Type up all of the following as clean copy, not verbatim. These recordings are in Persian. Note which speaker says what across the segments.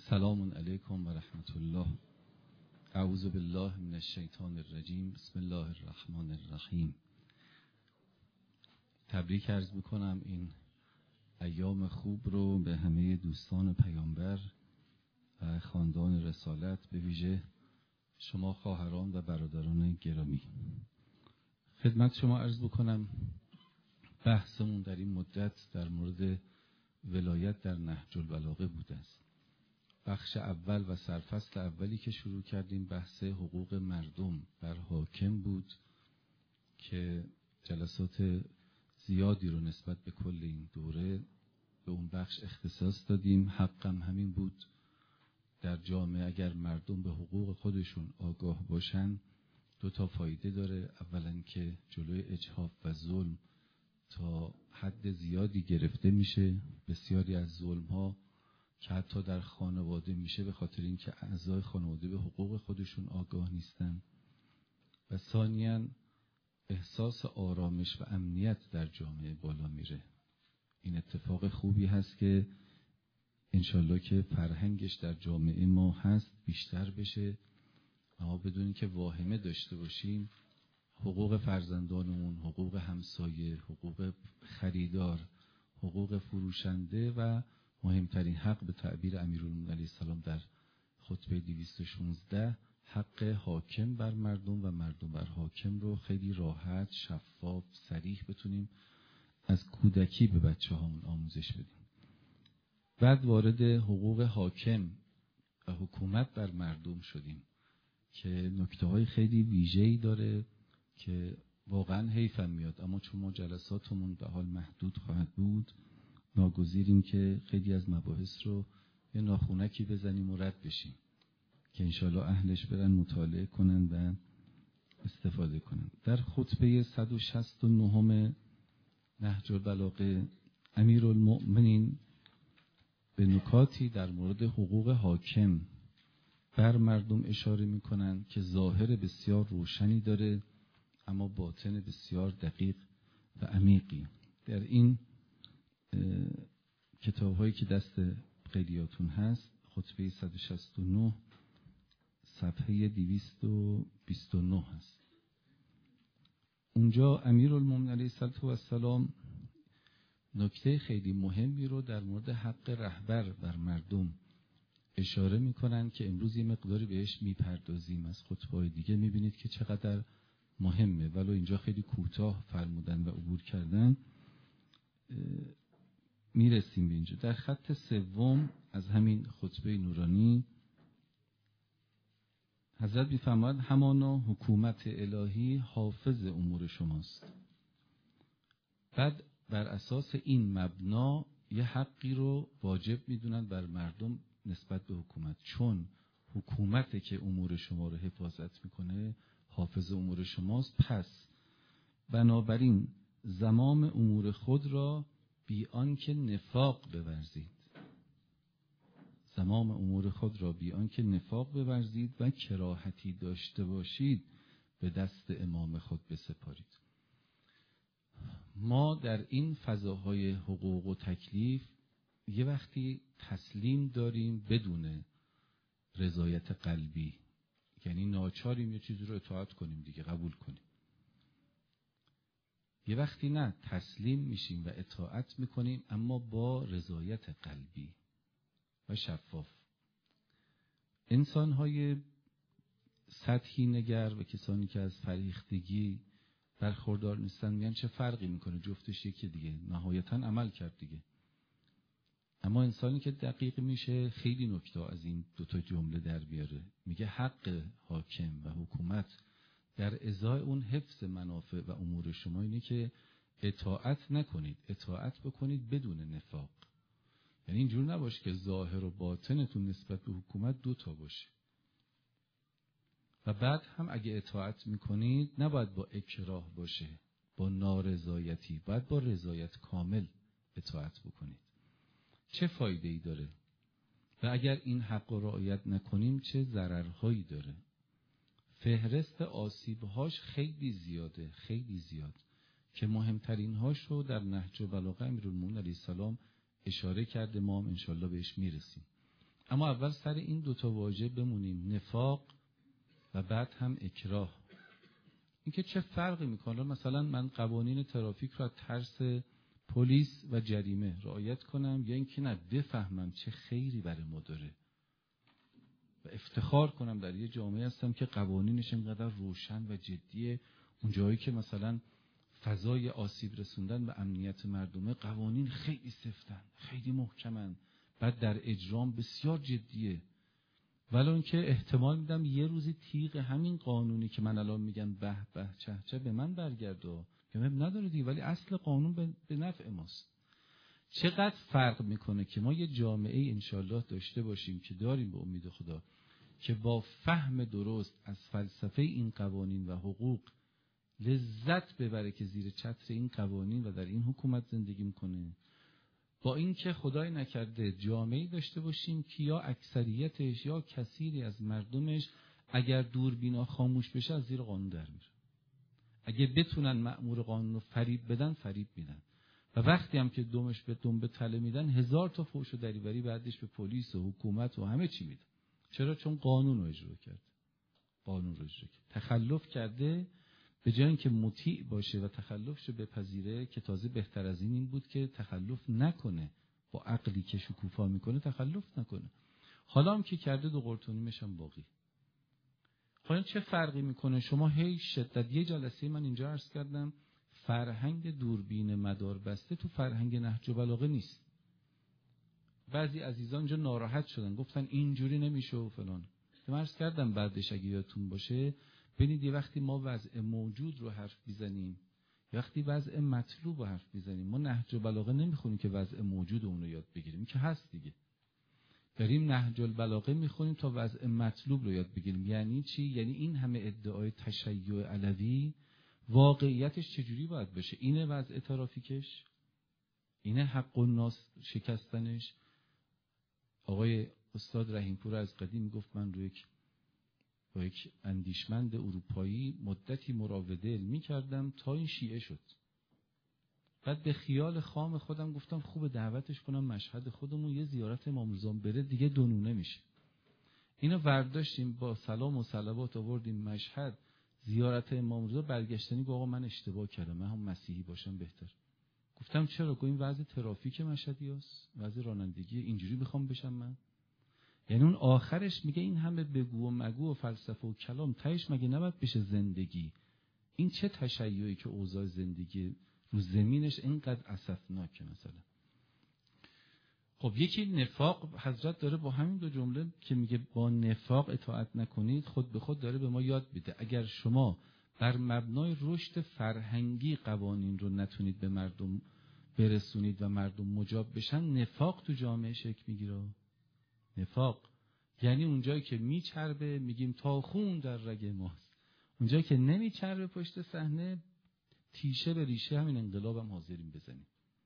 Speaker 1: سلام علیکم و رحمت الله. اعوذ بالله من الشیطان الرجیم. بسم الله الرحمن الرحیم. تبریک عرض میکنم این ایام خوب رو به همه دوستان پیامبر و خاندان رسالت، به ویژه شما خواهران و برادران گرامی. خدمت شما عرض بکنم بحثمون در این مدت در مورد ولایت در نهج البلاغه بوده است. بخش اول و سرفصل اولی که شروع کردیم بحث حقوق مردم بر حاکم بود که جلسات زیادی رو نسبت به کل این دوره به اون بخش اختصاص دادیم. حقم همین بود در جامعه اگر مردم به حقوق خودشون آگاه باشن دو تا فایده داره. اولا که جلوی اجحاف و ظلم تا حد زیادی گرفته میشه. بسیاری از ظلم ها که حتی در خانواده میشه به خاطر اینکه اعضای خانواده به حقوق خودشون آگاه نیستن. و ثانیاً احساس آرامش و امنیت در جامعه بالا میره. این اتفاق خوبی هست که انشالله که فرهنگش در جامعه ما هست بیشتر بشه. ما بدونیم که واهمه داشته باشیم حقوق فرزندانمون، حقوق همسایه، حقوق خریدار، حقوق فروشنده و مهمترین حق به تعبیر امیرالمومنین علیه السلام در خطبه 216 حق حاکم بر مردم و مردم بر حاکم رو خیلی راحت، شفاف، صریح بتونیم از کودکی به بچه هامون آموزش بدیم. بعد وارد حقوق حاکم و حکومت بر مردم شدیم که نکته های خیلی ویژه‌ای داره که واقعا حیفم میاد، اما چون ما جلساتمون به حال محدود خواهد بود ناگزیریم که خیلی از مباحث رو یه ناخونکی بزنیم و رد بشیم که انشالله اهلش برن مطالعه کنن و استفاده کنن. در خطبه 169 نهج البلاغه امیرالمؤمنین به نکاتی در مورد حقوق حاکم بر مردم اشاره میکنن که ظاهر بسیار روشنی داره اما باطن بسیار دقیق و عمیقی. در این کتاب هایی که دست خیلیاتون هست خطبه 169 صفحه 229 هست. اونجا امیرالمومنین علیه السلام نکته خیلی مهمی رو در مورد حق رهبر بر مردم اشاره میکنن که امروز یه مقداری بهش میپردازیم. از خطبه‌های دیگه میبینید که چقدر مهمه، ولو اینجا خیلی کوتاه فرمودن و عبور کردن. میرسیم به اینجا. در خط سوم از همین خطبه نورانی حضرت میفرماید همانا حکومت الهی حافظ امور شماست. بعد بر اساس این مبنا یه حقی رو واجب میدونن بر مردم نسبت به حکومت، چون حکومتی که امور شما رو حفاظت میکنه حافظ امور شماست. پس بنابراین زمام امور خود را بی آنکه نفاق بورزید، زمام امور خود را بی آنکه نفاق بورزید و کراهتی داشته باشید به دست امام خود بسپارید. ما در این فضاهای حقوق و تکلیف یه وقتی تسلیم داریم بدون رضایت قلبی، یعنی ناچاریم یه چیزی رو اطاعت کنیم دیگه، قبول کنیم. یه وقتی نه، تسلیم میشیم و اطاعت میکنیم اما با رضایت قلبی و شفاف. انسان‌های سطحی نگر و کسانی که از فریختگی برخوردار نیستن میگن چه فرقی میکنه، جفتش یکی دیگه، نهایتاً عمل کرد دیگه. اما انسانی که دقیق میشه خیلی نکته از این دوتا جمله در بیاره. میگه حق حاکم و حکومت در ازای اون حفظ منافع و امور شما اینه که اطاعت نکنید، اطاعت بکنید بدون نفاق. یعنی اینجور نباشه که ظاهر و باطنتون نسبت به حکومت دوتا باشه. و بعد هم اگه اطاعت میکنید نباید با اکراه باشه، با نارضایتی، باید با رضایت کامل اطاعت بکنید. چه فایده ای داره؟ و اگر این حق رو رعایت نکنیم چه ضررهایی داره؟ فهرست آسیبهاش خیلی زیاده، خیلی زیاد، که مهمترین هاش رو در نهج البلاغه امیرالمومنین علیه السلام اشاره کرده. ما هم انشالله بهش میرسیم. اما اول سر این دوتا واژه بمونیم، نفاق و بعد هم اکراه. اینکه چه فرقی میکنه؟ مثلا من قوانین ترافیک رو از ترس پلیس و جریمه رعایت کنم یا اینکه نه بفهمم چه خیری برای ما داره و افتخار کنم در یه جامعه هستم که قوانینش اینقدر روشن و جدیه. اون جایی که مثلا فضای آسیب رسوندن به امنیت مردمه، قوانین خیلی سفتن، خیلی محکمن، بعد در اجرام بسیار جدیه. ولی اون که احتمال میدم یه روزی تیغ همین قانونی که من الان میگم به به چه چه به من برگرده، که من نداره دیگه، ولی اصل قانون به نفع ماست. چقدر فرق میکنه که ما یه جامعه انشالله داشته باشیم که داریم به امید خدا که با فهم درست از فلسفه این قوانین و حقوق لذت ببره که زیر چتر این قوانین و در این حکومت زندگی میکنه، با اینکه خدای نکرده جامعه‌ای داشته باشیم که یا اکثریتش یا کثیری از مردمش اگر دوربینا خاموش بشه از زیر قانون در میره. اگه بتونن مأمور قانون رو فریب بدن فریب میدن و وقتی هم که دمش به دم به تله میدن 1000 تا فحش و دریوری بعدش به پلیس و حکومت و همه چی میدن. چرا؟ چون قانون رو اجرا کرده. قانون رو اجرا کرده. تخلف کرده، به جای اینکه مطیع باشه و تخلفشو بپذیره، که تازه بهتر از این بود که تخلف نکنه، با عقلی که شکوفا میکنه تخلف نکنه. حالا هم که کرده دو قرتونیمش هم باقی. حالا چه فرقی میکنه؟ شما هی شدت، یه جلسه من اینجا عرض کردم فرهنگ دوربین مدار بسته تو فرهنگ نهج البلاغه نیست. بعضی عزیزان اینجا ناراحت شدن، گفتن اینجوری نمیشه و فلان. من عرض کردم بعدش اگه یادتون باشه ببینید یه وقتی ما وضع موجود رو حرف بزنیم، وقتی وضع مطلوب رو حرف بزنیم، ما نهج البلاغه نمیخونیم که وضع موجود اون رو یاد بگیریم، که هست دیگه. داریم نهج البلاغه میخونیم تا وضع مطلوب رو یاد بگیریم. یعنی چی؟ یعنی این همه ادعای تشیع علوی واقعیتش چجوری باید بشه؟ اینه وضع ترافیکش؟ اینه حق الناس شکستنش؟ آقای استاد رحیمپور از قدیم میگفت من رو با یک اندیشمند اروپایی مدتی مراوده علمی کردم تا این شیعه شد. بعد به خیال خام خودم گفتم خوب دعوتش کنم مشهد خودمون یه زیارت امام رضا بره دیگه دونونه میشه. اینو ورداشتیم با سلام و صلوات آوردیم مشهد، زیارت امام رضا، برگشتنی گفت آقا من اشتباه کردم، من هم مسیحی باشم بهتر. گفتم چرا؟ گفت این وضع ترافیک مشهدی است، وضع رانندگی، اینجوری میخوام بشم من. یعنی اون آخرش میگه این همه بگو و مگو و فلسفه و کلام تهش مگه نباید بشه زندگی؟ این چه تشیعی که اوضاع زندگی رو زمینش اینقدر اسفناکه مثلا. خب یکی نفاق حضرت داره با همین دو جمله که میگه با نفاق اطاعت نکنید، خود به خود داره به ما یاد میده اگر شما بر مبنای رشد فرهنگی قوانین رو نتونید به مردم برسونید و مردم مجاب بشن، نفاق تو جامعه شکل میگیره. نفاق یعنی اونجایی که میچربه میگیم تا خون در رگ ماست، اونجایی که نمیچربه پشت صحنه تیشه به ریشه همین انقلاب هم حاضریم بزنیم.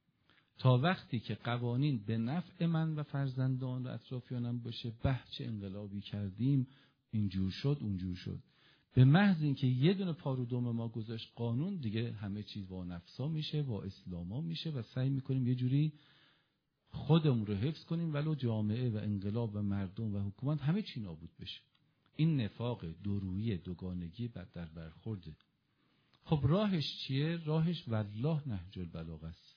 Speaker 1: تا وقتی که قوانین به نفع من و فرزندان و اطرافیانم باشه، چه انقلابی کردیم، اینجور شد اونجور شد. به محض اینکه یه دونه پارو دم ما گذاشت قانون، دیگه همه چیز وا نفسا میشه، وا اسلاما میشه و سعی میکنیم یه جوری خودمون رو حفظ کنیم ولو جامعه و انقلاب و مردم و حکومت همه چی نابود بشه. این نفاق، دورویی، دوگانگی در برخورده. خب راهش چیه؟ راهش والله نهج البلاغه است.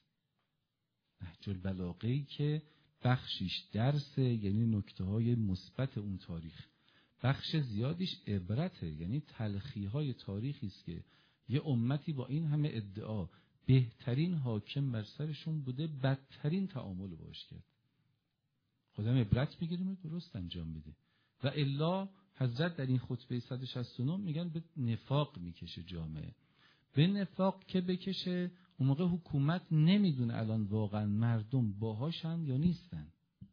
Speaker 1: نهج البلاغه‌ای که بخشیش درسه، یعنی نکته‌های مثبت اون تاریخ، بخش زیادیش عبرته، یعنی تلخی‌های تاریخی است که یه امتی با این همه ادعا بهترین حاکم بر سرشون بوده، بدترین تعامل باش کرد. خودم عبرت میگیریم درست انجام میده. و الا حضرت در این خطبه 169 میگن به نفاق میکشه جامعه. به نفاق که بکشه، اون موقع حکومت نمیدونه الان واقعا مردم باهاشن یا نیستن.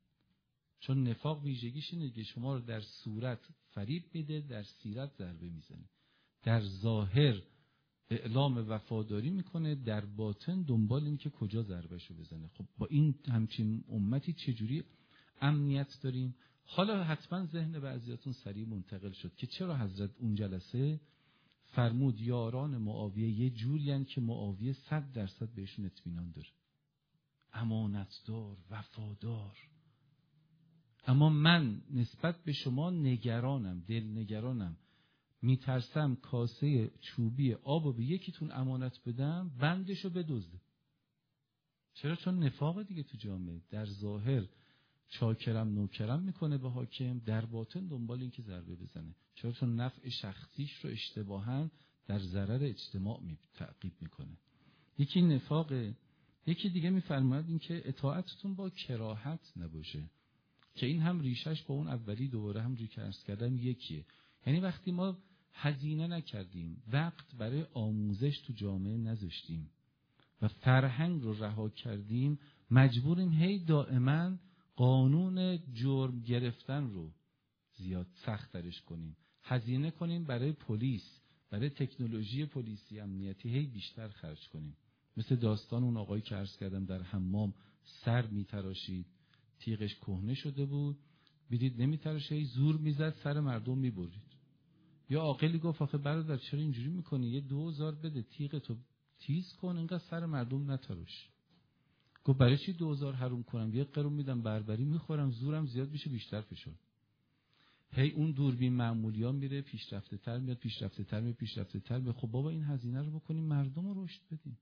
Speaker 1: چون نفاق ویژگیش اینه که شما رو در صورت فریب میده، در سیرت ضربه میزنه. در ظاهر اعلام وفاداری میکنه، در باطن دنبال این که کجا ضربهشو بزنه. خب با این همچین امتی چجوری امنیت داریم؟ حالا حتما ذهن بعضیاتون سریع منتقل شد که چرا حضرت اون جلسه فرمود یاران معاویه یه جورین که معاویه 100% بهشون اطمینان داره، امانتدار، وفادار. اما من نسبت به شما نگرانم، دلنگرانم. میترسم کاسه چوبی آب به یکیتون امانت بدم، بندشو بدزده. چرا؟ چون نفاق دیگه تو جامعه. در ظاهر چاکرم نوکرم میکنه به حاکم، در باطن دنبال این که ضربه بزنه. چرا؟ چون نفع شخصیش رو اشتباهاً در ضرر اجتماع تعقیب میکنه. یکی نفاقه. یکی دیگه میفرماید این که اطاعتتون با کراهت نباشه، که این هم ریشش با اون اولی دوباره همونجوری که عرض کردم یکیه. یعنی وقتی ما هزینه نکردیم، وقت برای آموزش تو جامعه نذاشتیم و فرهنگ رو رها کردیم، مجبوریم هی دائما قانون جرم گرفتن رو زیاد سخت‌ترش کنیم، هزینه کنیم برای پلیس، برای تکنولوژی پلیسی امنیتی هی بیشتر خرج کنیم. مثل داستان اون آقایی که عرض کردم در حمام سر میتراشید، تیغش کهنه شده بود، بیدید نمیتراشه، هی زور میزد سر مردم میبرید. یا عاقلی گفت آخه برادر چرا اینجوری میکنی، یه 2000 بده تیغتو تیز کن، اینقدر سر مردم نتراش. گفت برای چی 2000 حروم کنم، یه قرون میدم بربری میخورم، زورم زیاد میشه بیشتر فشار. هی اون دوربین معمولیان میره پیشرفته تر میاد، پیشرفته تر میاد، پیشرفته تر میاد. خب بابا این هزینه رو بکنیم مردم رو رشد بدیم.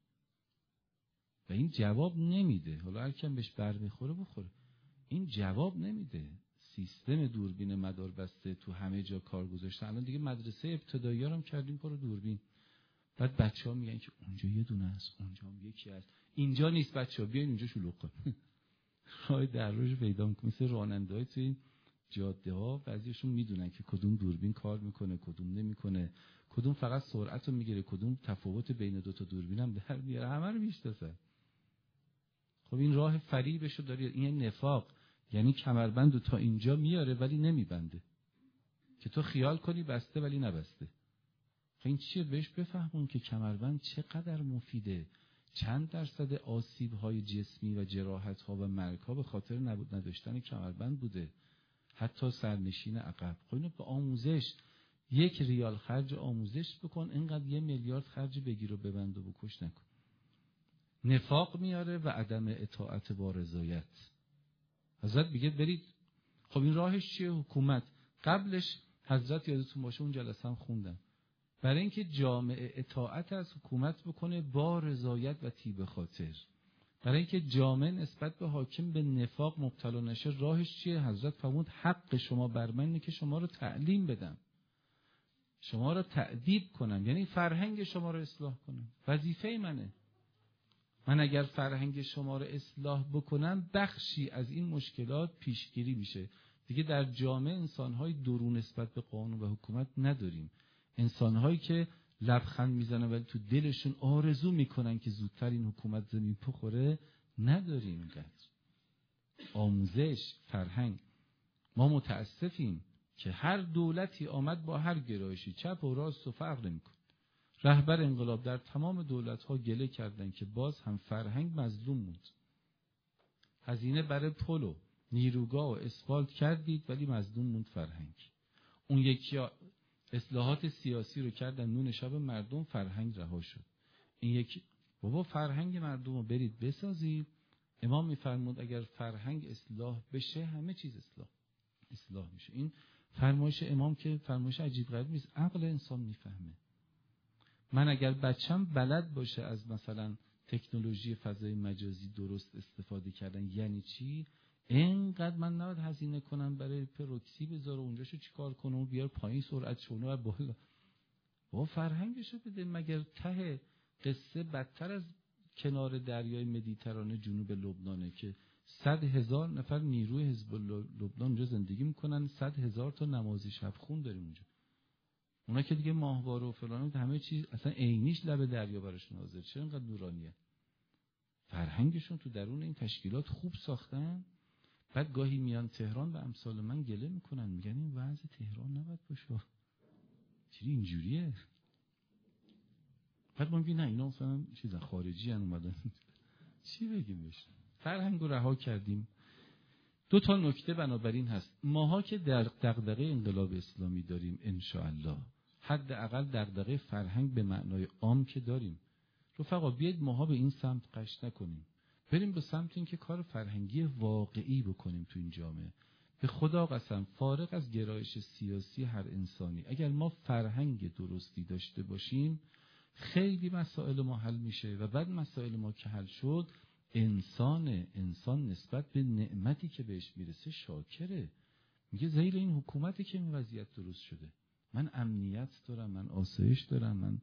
Speaker 1: و این جواب نمیده. حالا هر کیم بهش بر میخوره بخوره، این جواب نمیده. سیستم دوربین مدار بسته تو همه جا کار گذاشتن. الان دیگه مدرسه ابتدایی هم کردیم پر دوربین. بعد بچه‌ها میگن که اونجا یه دونه است، اونجا هم یکی است، اینجا نیست، بچه‌ها بیاین اینجا شلوغ کن. راه در روش پیدا می‌کنه. مثل راننده‌های توی جاده‌ها بعضیشون میدونن که کدوم دوربین کار میکنه، کدوم نمیکنه، کدوم فقط سرعت رو میگیره، کدوم تفاوت بین دو تا دوربین هم در میاره، همه رو میشناسن. خب این راه فریبشو داره. این نفاق یعنی کمربند رو تا اینجا میاره ولی نمیبنده، که تو خیال کنی بسته ولی نبسته. خب این چیه؟ بهش بفهمون که کمربند چقدر مفیده، چند درصد آسیب‌های جسمی و جراحت‌ها و مرگ‌ها به خاطر نداشتن کمربند بوده، حتی سرنشین عقب. خب اینو به آموزش، 1 ریال خرج آموزش بکن، اینقدر 1 میلیارد خرج بگیر و ببند و بکش نکن. نفاق میاره و عدم اطاعت با رضایت. حضرت میگه برید. خب این راهش چیه؟ حکومت. قبلش حضرت یادتون باشه اون جلسه هم خوندم، برای اینکه جامعه اطاعت از حکومت بکنه با رضایت و طیب خاطر، برای اینکه جامعه نسبت به حاکم به نفاق مبتلا نشه، راهش چیه؟ حضرت فرمود حق شما بر من اینه که شما رو تعلیم بدم، شما رو تأدیب کنم، یعنی فرهنگ شما رو اصلاح کنم. وظیفه منه. من اگر فرهنگ شما رو اصلاح بکنم، بخشی از این مشکلات پیشگیری میشه. دیگه در جامعه انسان‌های درون نسبت به قانون و حکومت نداریم. انسان‌هایی که لبخند میزنن ولی تو دلشون آرزو میکنن که زودتر این حکومت زمین بخوره نداریم. اینقدر آموزش، فرهنگ. ما متاسفیم که هر دولتی آمد با هر گرایشی، چپ و راست و فرق نمی‌کنه. رهبر انقلاب در تمام دولت‌ها گله کردن که باز هم فرهنگ مظلوم بود. هزینه برای پل و نیروگاه و اسفالت کردید ولی مظلوم موند فرهنگ. اون یکی اصلاحات سیاسی رو کردن نون شب مردم، فرهنگ رها شد. این یکی بابا فرهنگ مردم رو برید بسازید. امام میفرمود اگر فرهنگ اصلاح بشه همه چیز اصلاح میشه. این فرمایش امام که فرمایش عجیب غریب نیست، عقل انسان میفهمه. من اگر بچم بلد باشه از مثلا تکنولوژی فضای مجازی درست استفاده کردن یعنی چی، اینقدر من نباید هزینه کنم برای پروکسی بذاره اونجاشو چیکار کنه و بیار پایین سرعتشونه و بالا. با فرهنگشو بده. مگر ته قصه بدتر از کنار دریای مدیترانه جنوب لبنانه که 100,000 نفر نیروی حزب الله لبنان اونجا زندگی میکنن، 100,000 تا نمازی شب خون داریم اونجا. اونا که دیگه ماهواره و فلان همه چیز اصلا عینیش لب دریا براشون حاضر. چرا اینقدر نورانیه؟ فرهنگشون تو درون این تشکیلات خوب ساختن. بعد گاهی میان تهران به امثال من گله میکنن، میگن این وضع تهران نباید باشه، چرا اینجوریه؟ بعد ما میگیم نه اینا مثلا چیز خارجی ان اومدن. چی بگیم بهش؟ فرهنگو رها کردیم. 2 تا نکته بنابراین هست. ماها که در دغدغه انقلاب اسلامی داریم ان شاء الله، حداقل دغدغه فرهنگ به معنای عام که داریم. رفقا بیاید ماها به این سمت قش نکنیم، بریم به سمت این که کار فرهنگی واقعی بکنیم تو این جامعه. به خدا قسم فارغ از گرایش سیاسی هر انسانی، اگر ما فرهنگ درستی داشته باشیم خیلی مسائل ما حل میشه و بعد مسائل ما که حل شد انسان نسبت به نعمتی که بهش میرسه شاکره. میگه زیر این حکومتی که این وضعیت درست شده، من امنیت دارم، من آسایش دارم، من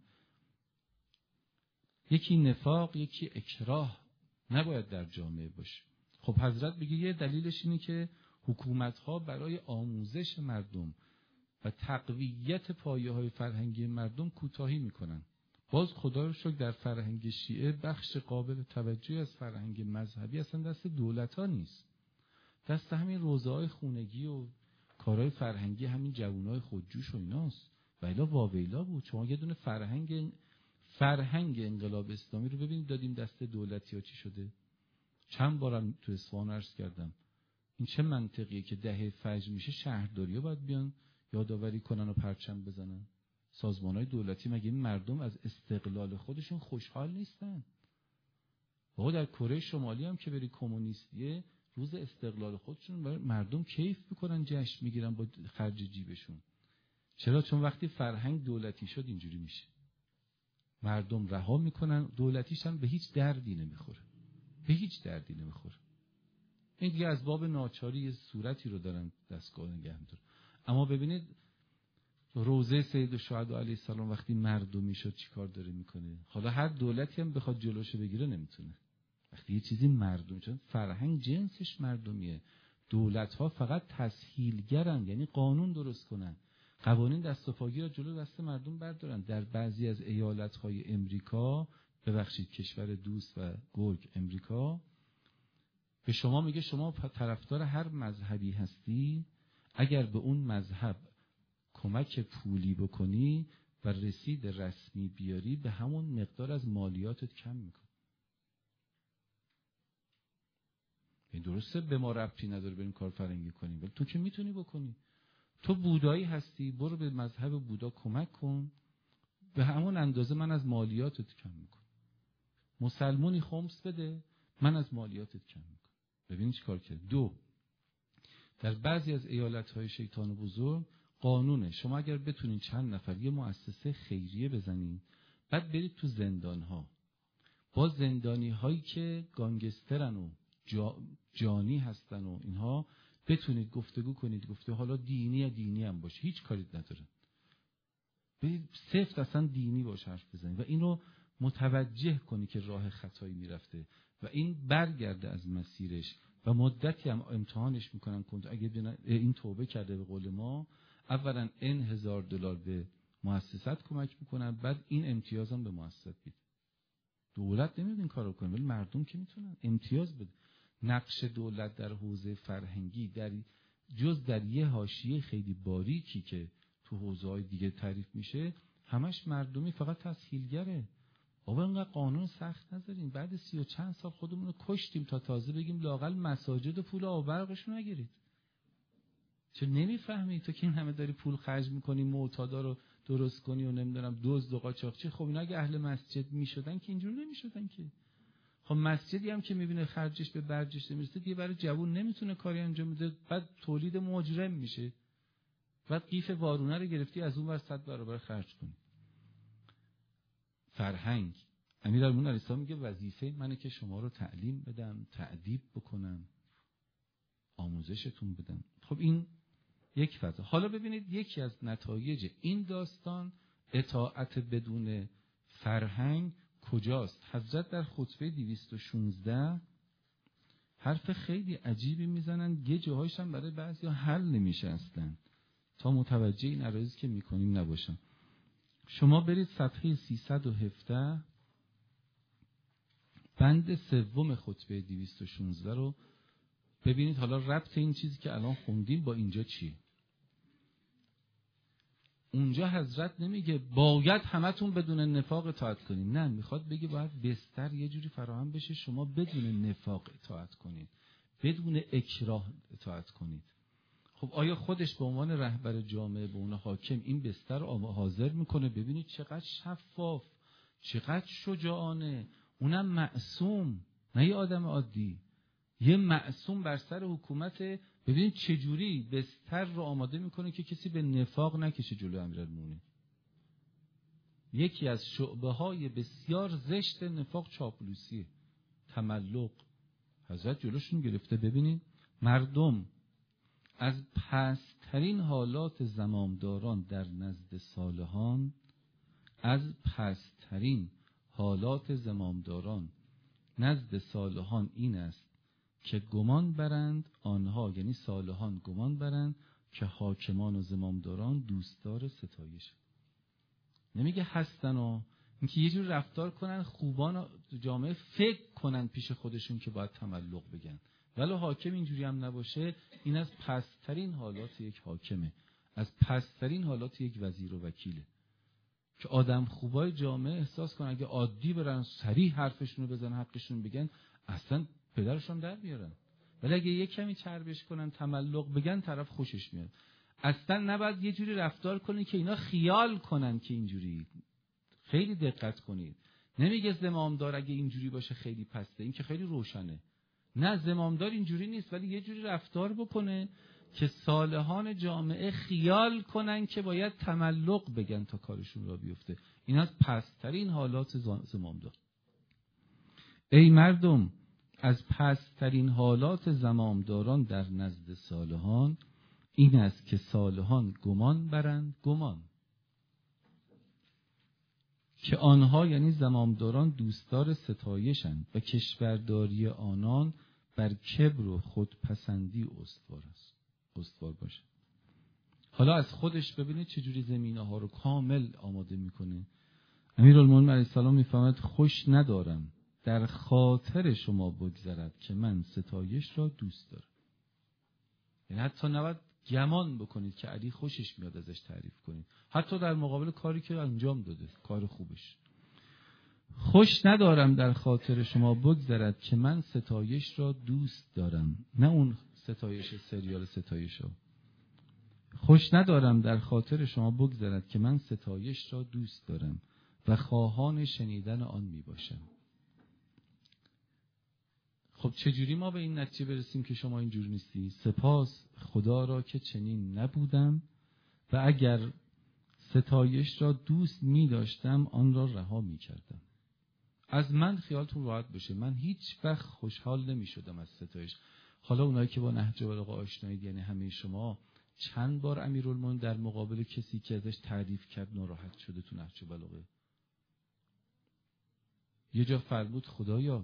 Speaker 1: یکی نفاق یکی اکراه نباید در جامعه باشه. خب حضرت بگه یه دلیلش اینه که حکومت‌ها برای آموزش مردم و تقویت پایه‌های فرهنگی مردم کوتاهی میکنن. باز خدا رو شکر در فرهنگ شیعه بخش قابل توجهی از فرهنگ مذهبی اصلا دست دولت‌ها نیست، دست همین روزه‌های خونگی و کارهای فرهنگی همین جوانای خودجوش و ایناست. ویلا واویلا بود. شما یه دونه فرهنگ انقلاب اسلامی رو ببینید دادیم دست دولتی‌ها چی شده. چند بارم تو اصفهان عرض کردم این چه منطقیه که دهه فجر میشه شهرداری‌ها باید بیان یادآوری کنن و پرچم بزنن؟ سازمان‌های دولتی مگه این مردم از استقلال خودشون خوشحال نیستن؟ و در کره شمالی هم که بری کمونیستیه روز استقلال خودشون مردم کیف میکنن، جشن میگیرن با خرج جیبشون. چرا؟ چون وقتی فرهنگ دولتی شد اینجوری میشه، مردم رها میکنن، دولتیش هم به هیچ دردی نمیخوره، به هیچ دردی نمیخوره. این دیگه از باب ناچاری یه صورتی رو دارن دستگاه نگه می‌دارن. اما ببینید روزه سید الشهدا علیه السلام وقتی مردمی شد چیکار داره میکنه؟ حالا هر دولتی هم بخواد جلوشو بگیره نمیتونه. وقتی یه چیزی مردم، چون فرهنگ جنسش مردمیه، دولت‌ها فقط تسهیلگرن، یعنی قانون درست کنن، قوانین دست و پاگیر رو جلو دست مردم بردارن. در بعضی از ایالت‌های امریکا، ببخشید کشور دوست و گرگ امریکا، به شما میگه شما طرفدار هر مذهبی هستی، اگر به اون مذهب کمک پولی بکنی و رسید رسمی بیاری به همون مقدار از مالیاتت کم میکن. این درسته به ما ربطی نداره بریم کار فرنگی کنیم، ولی تو که میتونی بکنی. تو بودایی هستی، برو به مذهب بودا کمک کن، به همون اندازه من از مالیاتت کم میکن. مسلمونی خمس بده، من از مالیاتت کم میکن. ببین چی کار کرد. دو، در بعضی از ایالت‌های شیطان بزرگ قانونه شما اگر بتونین چند نفر یه مؤسسه خیریه بزنین، بعد برید تو زندان‌ها با زندانی هایی که گانگسترن و جانی هستن و اینها بتونید گفتگو کنید، حالا دینی هم باشه هیچ کاری ندارن، برید سفت اصلا دینی باشه حرف بزنید و اینو متوجه کنی که راه خطایی میرفته و این برگرده از مسیرش و مدتی هم امتحانش میکنن کنت اگه این توبه کرده به قول ما، اولا $1000 به مؤسسات کمک میکنن، بعد این امتیاز هم به مؤسسات بید. دولت نمیاد این کارو کنه ولی مردم که میتونن امتیاز بده. نقش دولت در حوزه فرهنگی در یه حاشیه خیلی باریکی که تو حوزه‌های دیگه تعریف میشه همش مردمی فقط تسهیلگره. بابا اینقدر قانون سخت نذارین، بعد 30 و چند سال خودمون رو کشتیم تا تازه بگیم لااقل مساجد و پول آب و برقشو نگیرید. چون نمیفهمی تو که این همه داری پول خرج میکنی معتادا رو درست کنی و نمیدونم دزد و قاچاقچی. خب اینا اگه اهل مسجد میشدن که اینجوری نمیشدن که. خب مسجدی هم که میبینه خرجش به برجش نمیرسه دیگه برای جوون نمیتونه کاری انجام بده، بعد تولید مجرم میشه، بعد قیف وارونه رو گرفتی از اون ور 100 برابر خرج کنی. فرهنگ امیرالمومنین علیه السلام میگه وظیفه منه که شما رو تعلیم بدم، تأدیب بکنم، آموزشتون بدم. خب این یک فضا. حالا ببینید یکی از نتایج این داستان اطاعت بدون فرهنگ کجاست؟ حضرت در خطبه 216 حرف خیلی عجیبی میزنن، یه جاهایش هم برای بعضیا حل نمیشه اصلا تا متوجه این عرایضی که میکنیم نباشن. شما برید صفحه 317 بند سوم خطبه 216 رو ببینید. حالا ربط این چیزی که الان خوندیم با اینجا چیه؟ اونجا حضرت نمیگه باید همتون بدون نفاق اطاعت کنید، نه، میخواد بگه باید بستر یه جوری فراهم بشه شما بدون نفاق اطاعت کنید، بدون اکراه اطاعت کنید. خب آیا خودش به عنوان رهبر جامعه، به عنوان حاکم این بستر رو حاضر میکنه؟ ببینید چقدر شفاف، چقدر شجاعانه، اونم معصوم، نه یه آدم عادی، یه معصوم بر سر حکومت ببینید چجوری بستر رو آماده میکنه که کسی به نفاق نکشه جلو امیرالمومنین. یکی از شعبه‌های بسیار زشت نفاق چاپلوسیه، تملق. حضرت جلوشون گرفته. ببینید مردم از پست‌ترین حالات زمامداران در نزد صالحان، از پست‌ترین حالات زمامداران نزد صالحان این است که گمان برند آنها، یعنی صالحان گمان برند که حاکمان و زمامداران دوستدار ستایش. نمیگه هستن و اینکه یه جور رفتار کنن خوبان جامعه فکر کنن پیش خودشون که باید تملق بگن، ولی حاکم اینجوری هم نباشه. این از پست‌ترین حالات یک حاکمه، از پست‌ترین حالات یک وزیر و وکیله که آدم خوبای جامعه احساس کنن اگه عادی برن صریح حرفشون رو بزنن، حقشون بگن، اصلا پدرشون در بیارن. ولی اگه یک کمی چربش کنن، تملق بگن، طرف خوشش میاد. اصلا نباید یه جوری رفتار کنید که اینا خیال کنن که اینجوری. خیلی دقت کنید. نمیگه زمامدار اگه اینجوری باشه خیلی پسته، این که خیلی روشنه. نه، زمامدار اینجوری نیست، ولی یه جوری رفتار بکنه که صالحان جامعه خیال کنن که باید تملق بگن تا کارشون را بیفته. این از پست‌ترین حالات زمامدار. ای مردم، از پست‌ترین حالات زمامداران در نزد صالحان این است که صالحان گمان برند، گمان که آنها یعنی زمامداران دوستدار ستایشند و کشورداری آنان بر کبر و خودپسندی استوار باشه. حالا از خودش ببینید چجوری زمینه ها رو کامل آماده میکنه. امیرالمومنین علیه السلام میفرماید خوش ندارم در خاطر شما بگذرد که من ستایش را دوست دارم. یعنی حتی نباید گمان بکنید که علی خوشش میاد ازش تعریف کنید، حتی در مقابل کاری که انجام داده، کار خوبش. خوش ندارم در خاطر شما بگذرد که من ستایش را دوست دارم، نه اون ستایش سریال ستایش ها. خوش ندارم در خاطر شما بگذرد که من ستایش را دوست دارم و خواهان شنیدن آن می باشم. خب چجوری ما به این نتیجه برسیم که شما اینجور نیستی؟ سپاس خدا را که چنین نبودم و اگر ستایش را دوست می داشتم آن را رها می کردم. از من خیالتون راحت بشه، من هیچ وقت خوشحال نمی شدم از ستایش. حالا اونایی که با نهج البلاغه آشنایید، یعنی همه شما، چند بار امیرالمومنین در مقابل کسی که ازش تعریف کرد ناراحت شده تو نهج البلاغه؟ یه جا فرمود خدایا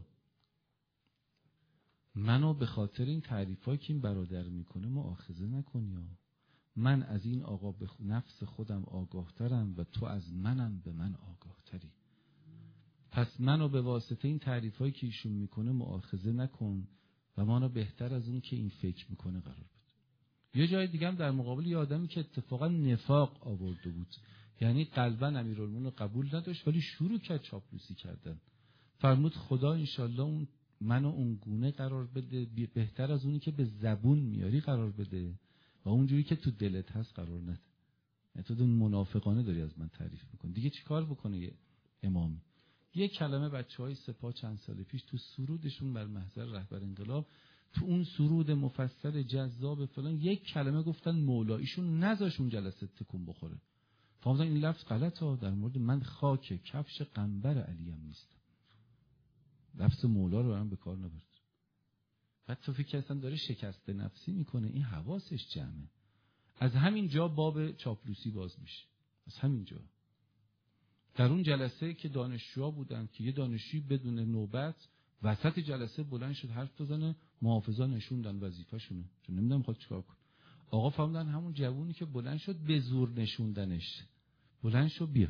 Speaker 1: منو به خاطر این تعریفایی که این برادر میکنه مؤاخذه نکنی، من از این آقا به نفس خودم آگاهترم و تو از منم به من آگاهتری، پس منو به واسطه این تعریفایی که ایشون میکنه مؤاخذه نکن و منو بهتر از اون که این فکر میکنه قرار بده. یه جای دیگه هم در مقابل یه آدمی که اتفاقا نفاق آورده بود، یعنی قلبا امیرالمومنین قبول نداشت ولی شروع کرد چاپلوسی کردن، فرمود خدا انشالله اون منو اون گونه قرار بده بهتر از اونی که به زبون میاری قرار بده و اونجوری که تو دلت هست قرار نده. تو اون منافقانه داری از من تعریف میکنی. دیگه چیکار بکنه یه امامی؟ یه کلمه بچهای سپاه چند سال پیش تو سرودشون بر محضر رهبر انقلاب، تو اون سرود مفصل جذاب فلان، یک کلمه گفتن مولا، ایشون نذاش اون جلسه تکون بخوره. فهمیدن این لفظ غلطه، در مورد من خاک کفش قنبر علیم نیستم. لفظ مولا رو هم به کار نبرد. بعد تو فکر اصلا داره شکست نفسی میکنه، این حواسش جمعه. از همین جا باب چاپلوسی باز میشه، از همین جا. در اون جلسه که دانشجوها بودن که یه دانشجوی بدون نوبت وسط جلسه بلند شد حرف بزنه، محافظا نشوندن وظیفه‌شونه، چون نمیدونم میخواد چیکار کنه. آقا فهمیدن همون جوونی که بلند شد به زور نشوندنش، بلند شو بیا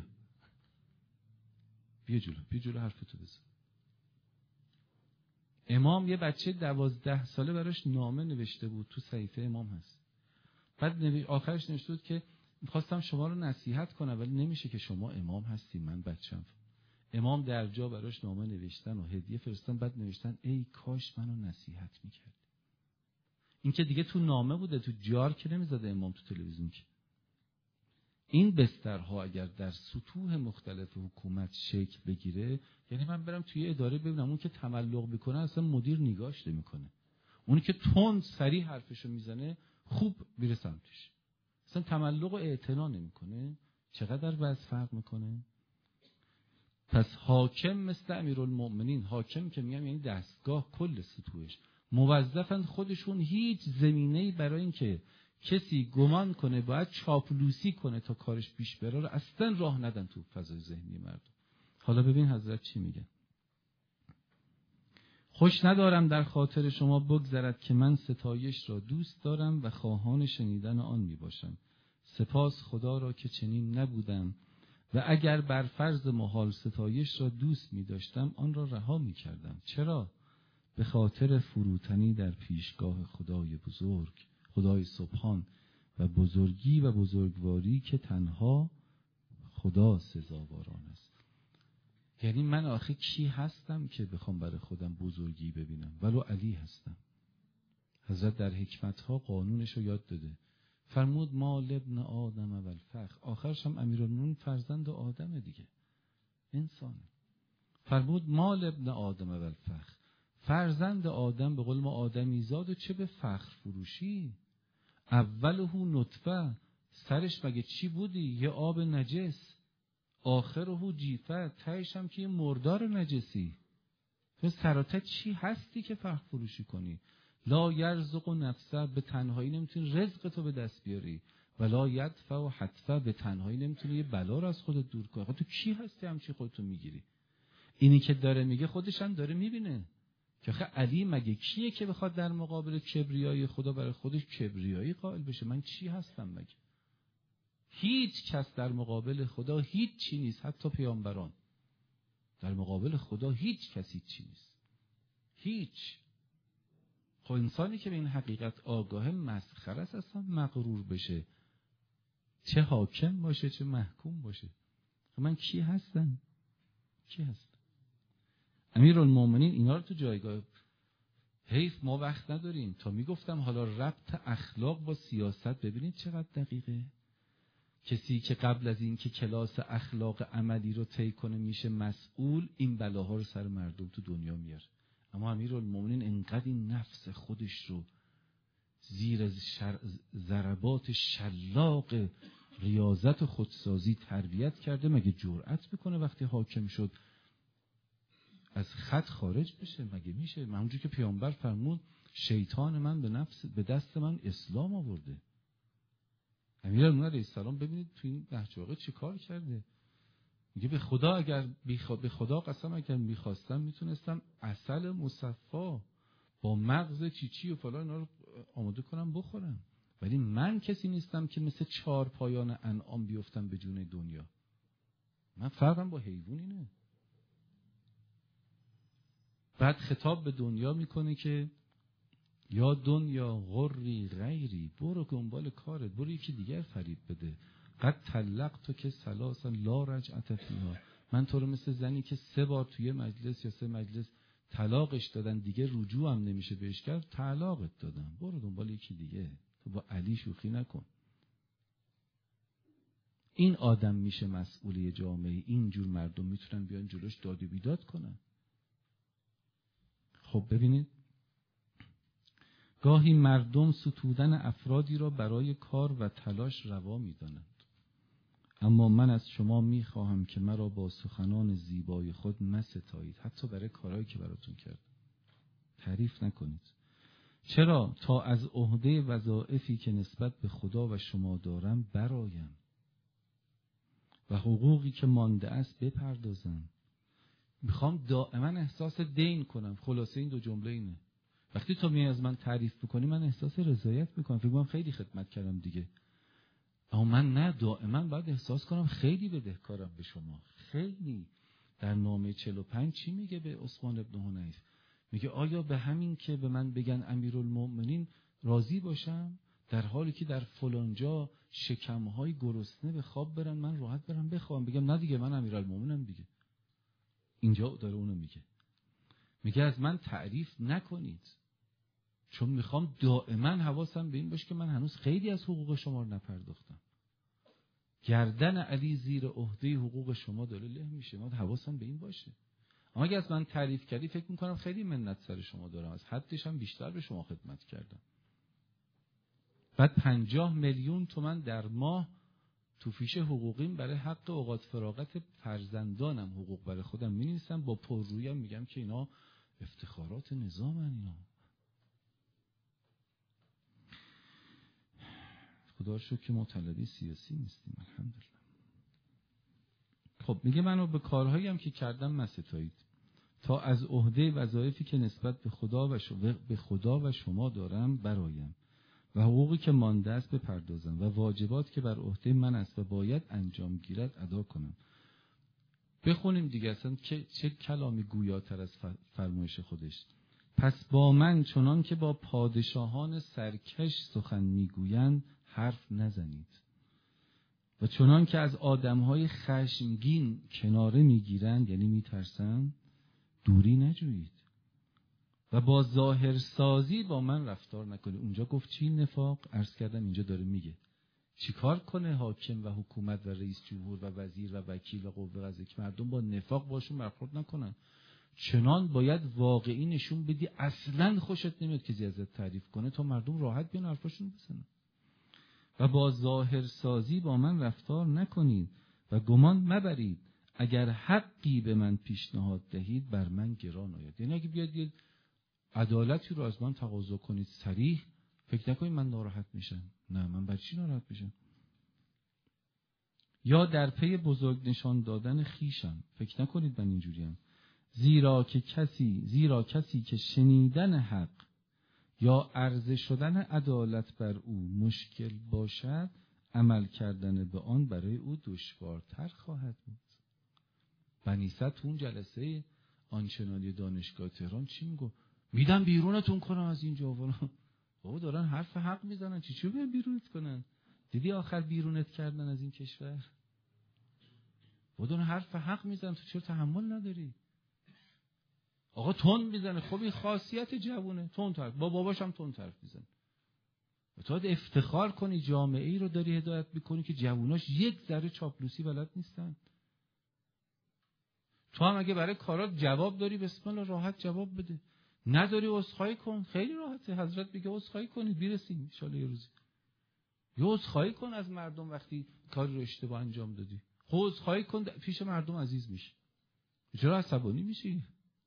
Speaker 1: جلو حرفتو بزن. امام یه بچه 12 ساله براش نامه نوشته بود، تو صحیفه امام هست. بعد آخرش نوشته بود که می‌خواستم شما رو نصیحت کنم ولی نمیشه که شما امام هستی من بچه‌م. امام در جا براش نامه نوشتن و هدیه فرستادن، بعد نوشتن ای کاش منو نصیحت می‌کردی. این که دیگه تو نامه بوده، تو جار که نمی‌زده امام تو تلویزیون که. این بسترها اگر در سطوح مختلف حکومت شکل بگیره، یعنی من برم توی اداره ببینم اون که تملق میکنه اصلا مدیر نگاش نمیکنه، اونی که تند سریع حرفشو میزنه خوب میره سمتش. اصلا تملق و اعتنا نمیکنه. چقدر وضع فرق میکنه. پس حاکم مثل امیرالمؤمنین، حاکم که میگم یعنی دستگاه کل سطوحش، موظفن خودشون هیچ زمینه‌ای برای این که کسی گمان کنه باید چاپلوسی کنه تا کارش پیش بره رو اصلا راه ندن تو فضای ذهنی مردم. حالا ببین حضرت چی میگه. خوش ندارم در خاطر شما بگذرد که من ستایش را دوست دارم و خواهان شنیدن آن می باشم. سپاس خدا را که چنین نبودم و اگر بر فرض محال ستایش را دوست می داشتم آن را رها می کردم. چرا؟ به خاطر فروتنی در پیشگاه خدای بزرگ، خدای سبحان و بزرگی و بزرگواری که تنها خدا سزاواران است. یعنی من آخه کی هستم که بخوام برای خودم بزرگی ببینم؟ ولو علی هستم. حضرت در حکمتها قانونش رو یاد داده. فرمود مال ابن آدم و الفخر. آخرش هم امیرالمومنین فرزند آدم دیگه، انسانه. فرمود مال ابن آدم و الفخر. فرزند آدم به قول ما آدمیزاد و چه به فخر فروشی. اوله نطفه، سرش مگه چی بودی؟ یه آب نجس. آخره جیفه، تهش هم که یه مردار نجسی. تو سراته چی هستی که فخر فروشی کنی؟ لا یرزق نفسه، به تنهایی نمیتونی رزق تو به دست بیاری. ولا یدفع و حتفه، به تنهایی نمیتونی یه بلا رو از خودت دور کنی. تو کی هستی همچی خودتو میگیری؟ اینی که داره میگه خودش هم داره میبینه که آخه علی مگه کیه که بخواد در مقابل کبریای خدا برای خودش کبریایی قائل بشه؟ من چی هستم مگه؟ هیچ کس در مقابل خدا هیچ چی نیست. حتی پیامبران در مقابل خدا هیچ کسی چی نیست. هیچ. خب انسانی که به این حقیقت آگاهه مسخره است اصلا مغرور بشه، چه حاکم باشه چه محکوم باشه. من کی هستم؟ کی هستم؟ امیرالمومنین اینا رو تو جایگاه، حیف ما وقت نداریم تا میگفتم حالا ربط اخلاق با سیاست ببینید چقدر دقیقه. کسی که قبل از این که کلاس اخلاق عملی رو طی کنه میشه مسئول، این بلاها رو سر مردم تو دنیا میاره. اما امیرالمومنین انقدر این نفس خودش رو زیر ضربات شلاق ریاضت و خودسازی تربیت کرده، مگه جرأت بکنه وقتی حاکم شد از خط خارج بشه؟ مگه میشه؟ همونجور که پیامبر فرمود شیطان من به دست من اسلام آورده. امیرالمومنین علیه السلام ببینید تو این نهج واقع چی کار کرده. میگه به خدا اگر به خدا قسم اگر میخواستم میتونستم عسل مصفا با مغز چیچی و فلان اینا رو آماده کنم بخورم، ولی من کسی نیستم که مثل 4 پایان انعام بیفتم به جون دنیا. من فرقم با حیوان اینه. بعد خطاب به دنیا میکنه که یا دنیا غری غیری، برو دنبال کارت، برو یکی دیگر فریب بده. قد طلقت تو که ثلاثا لا رجعت فیها، من تو رو مثل زنی که 3 بار توی مجلس یا 3 مجلس طلاقش دادن دیگه رجوع هم نمیشه بهش کرد، طلاقت دادم، برو دنبال یکی دیگه، تو با علی شوخی نکن. این آدم میشه مسئولی جامعه. اینجور مردم میتونن بیان جلوش داد و بیداد کنن. خب ببینید گاهی مردم ستودن افرادی را برای کار و تلاش روا می‌دانند، اما من از شما می‌خواهم که مرا با سخنان زیبای خود مستایید، حتی برای کارهایی که براتون کردم تعریف نکنید. چرا؟ تا از عهده وظایفی که نسبت به خدا و شما دارم برایم و حقوقی که مانده است بپردازم. میخوام دائما احساس دین کنم. خلاصه این 2 جمله اینه. وقتی تو میای از من تعریف بکنی من احساس رضایت میکنم، فکر کنم خیلی خدمت کردم دیگه. اما من نه، دائما باید احساس کنم خیلی بدهکارم به شما، خیلی. در نامه 45 چی میگه به عثمان ابن حنیف؟ میگه آیا به همین که به من بگن امیرالمؤمنین راضی باشم، در حالی که در فلانجا شکمهای گرسنه به خواب برن من راحت برم بخوابم، بگم نه دیگه من امیرالمؤمنم دیگه. اینجا داره اونو میگه از من تعریف نکنید، چون میخوام دائما حواسم به این باشه که من هنوز خیلی از حقوق شما رو نپرداختم. گردن علی زیر عهده حقوق شما داره له میشه، من حواسم به این باشه. اما اگه از من تعریف کردی فکر میکنم خیلی منت سر شما دارم، از حدش هم بیشتر به شما خدمت کردم. بعد 50 میلیون تومان در ماه تو فیش حقوقیم برای حق اوقات فراغت فرزندانم حقوق برای خودم می‌نویسم، با پررویم میگم که اینا افتخارات نظامن. اینا خدا رو شکر که ما طلبی سیاسی نیستیم الحمدلله. خب میگه منو به کارهایی هم که کردم مستایید تا از عهده وظایفی که نسبت به خدا و شما دارم برایم و حقوقی که مانده است بپردازم و واجبات که بر عهده من است و باید انجام گیرد ادا کنم. بخونیم دیگه اصلا چه کلامی گویاتر از فرمایش خودش. پس با من چنان که با پادشاهان سرکش سخن میگویند حرف نزنید و چنان که از آدمهای خشمگین کناره میگیرند، یعنی میترسند، دوری نجویید و با ظاهرسازی با من رفتار نکنید. اونجا گفت چی نفاق؟ عرض کردم اینجا داره میگه چیکار کنه حاکم و حکومت و رئیس جمهور و وزیر و وکیل و قوه قضاییه که مردم با نفاق باشون برخورد نکنن. چنان باید واقعی نشون بدی اصلاً خوشت نمیاد کسی ازت تعریف کنه تا مردم راحت بیان حرفاشون بزنن. و با ظاهرسازی با من رفتار نکنید و گمان مبرید اگر حقی به من پیشنهاد دهید بر من گران آید. یعنی اگه بیاد یه عدالتی رو از من تقاضا کنید صریح، فکر نکنید من ناراحت میشم. نه، من بر چی ناراحت میشم؟ یا در پی بزرگ نشان دادن خیشم، فکر نکنید من اینجوریم. زیرا کسی که شنیدن حق یا عرضه شدن عدالت بر او مشکل باشد، عمل کردن به آن برای او دشوارتر خواهد بود. بنی صدر تو اون جلسه آنچنانی دانشگاه تهران چی میگو؟ میدم بیرونتون کنم از اینجا. بابا دارن حرف حق میزنن، چی بیان بیرونت کنن؟ دیدی آخر بیرونت کردن از این کشور؟ بابا دارن حرف حق میزنن، تو چرا تحمل نداری؟ آقا تون میزنه، خب این خاصیت جوونه، تون طرف، با باباش هم تون طرف میزنه. تو باید افتخار کنی جامعه ای رو داری هدایت میکنی که جووناش یک ذره چاپلوسی بلد نیستن. تو هم اگه برای کارات جواب داری بسم الله راحت جواب بده، نداری عذرخواهی کن، خیلی راحته. حضرت میگه عذرخواهی کنید بیرسیم ان شاءالله یه روزی. یه عذرخواهی کن از مردم وقتی کاری رو اشتباه انجام دادی، عذرخواهی کن پیش مردم عزیز میشی. چرا عصبانی میشی؟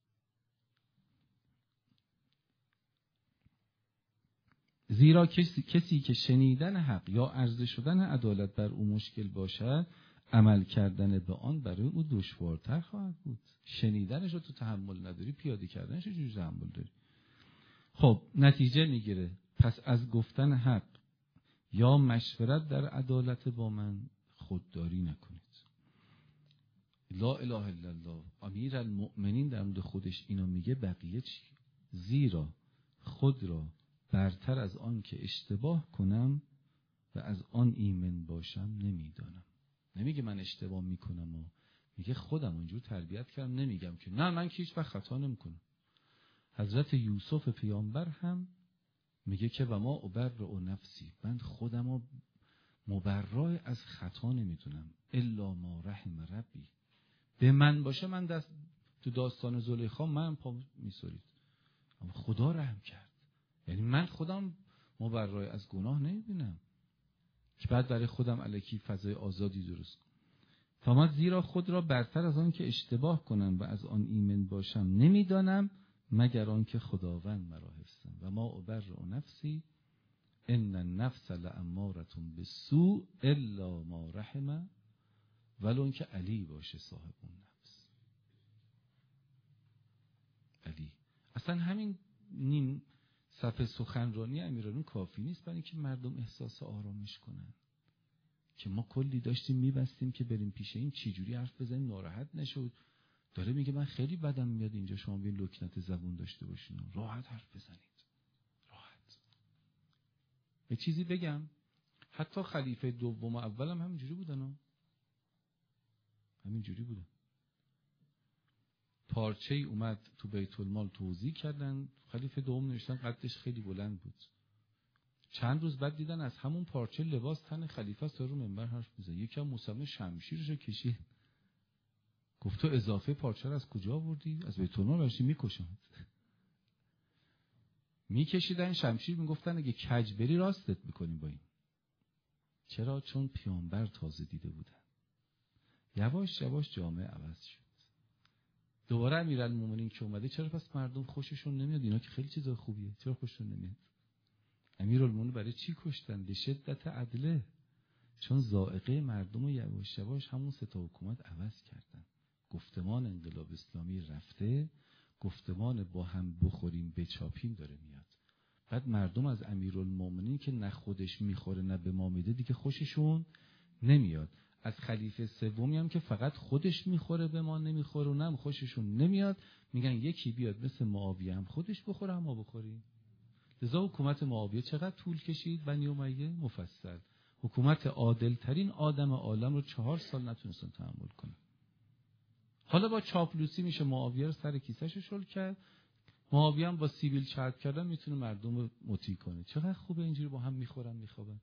Speaker 1: زیرا کسی که شنیدن حق یا عرضه شدن عدالت بر او مشکل باشد، عمل کردن به آن برای او دشوارتر خواهد بود. شنیدنش رو تو تحمل نداری، پیاده کردنش رو چجوری تحمل داری؟ خب نتیجه میگیره. پس از گفتن حق یا مشورت در عدالت با من خودداری نکنید. لا اله الا الله. امیر المؤمنین در مورد خودش اینو میگه، بقیه چی؟ زیرا خود را برتر از آن که اشتباه کنم و از آن ایمن باشم نمیدانم. نمیگه من اشتباه میکنم و میگه خودم اونجور تربیت کردم، نمیگم که نه من که هیچ وقت خطا نمیکنم. حضرت یوسف پیامبر هم میگه که و ما ابرئ نفسی، من خودمو مبرای از خطا نمیدونم الا ما رحم ربی. به من باشه من تو داستان زلیخا من پا میسرید، اما خدا رحم کرد. یعنی من خودم مبرای از گناه نمیبینم که بعد برای خودم الکی فضای آزادی درست کنم. فما زیرا خود را برتر از آن که اشتباه کنم و از آن ایمن باشم نمیدانم مگر آن که خداوند مرا حفظم. و ما ابرئ نفسی ان النفس لاماره بالسوء الا ما رحم، ولو اون که علی باشه صاحب اون نفس. علی اصلا همین نیم صفحه سخنرانی امیرالمومنین کافی نیست برای اینکه مردم احساس آرامش کنن که ما کلی داشتیم میبستیم که بریم پیش این چجوری حرف بزنیم ناراحت نشود. داره میگه من خیلی بدم میاد اینجا شما بیاین لکنت زبون داشته باشین، راحت حرف بزنید، راحت. یه چیزی بگم، حتی خلیفه دوم و اولم همینجوری بودن، همینجوری بودن. پارچه ای اومد تو بیت المال توزیع کردن، خلیفه دوم نوشتن قدش خیلی بلند بود. چند روز بعد دیدن از همون پارچه لباس تن خلیفه است، رو منبر حرف میزنه. یکم مصمم شمشیرشو کشید. گفت تو اضافه پارچه رو از کجا آوردی؟ از بیت المال برشی میکشند. میکشیدن شمشیر، میگفتن اگه کج بری راستت میکنیم با این. چرا؟ چون پیامبر تازه دیده بودن. یواش یواش جامعه عوض شد. دوباره امیرالمومنین که اومده، چرا پس مردم خوششون نمیاد؟ اینا که خیلی چیزای خوبیه، چرا خوششون نمیاد؟ امیرالمومنین برای چی کشتن؟ به شدت عدله. چون ذائقه مردم رو یواش یواش همون سه تا حکومت عوض کردن. گفتمان انقلاب اسلامی رفته، گفتمان با هم بخوریم بچاپیم داره میاد. بعد مردم از امیرالمومنین که نه خودش میخوره نه به ما میده دیگه خوششون نمیاد. از خلیفه سومی هم که فقط خودش میخوره به ما نمیخوره و نه خوششون نمیاد، میگن یکی بیاد مثل معاویه هم خودش بخوره هم ما بخوریم. لذا حکومت معاویه چقدر طول کشید؟ بنی امیه مفصل. حکومت عادل ترین آدم عالم رو 4 سال نتونستن تحمل کنه. حالا با چاپلوسی میشه معاویه رو سر کیسه‌شو شل کرد. معاویه هم با سیبیل چرب کردن میتونه مردم رو مطیع کنه. چقدر خوبه اینجوری با هم میخورن میخوابن.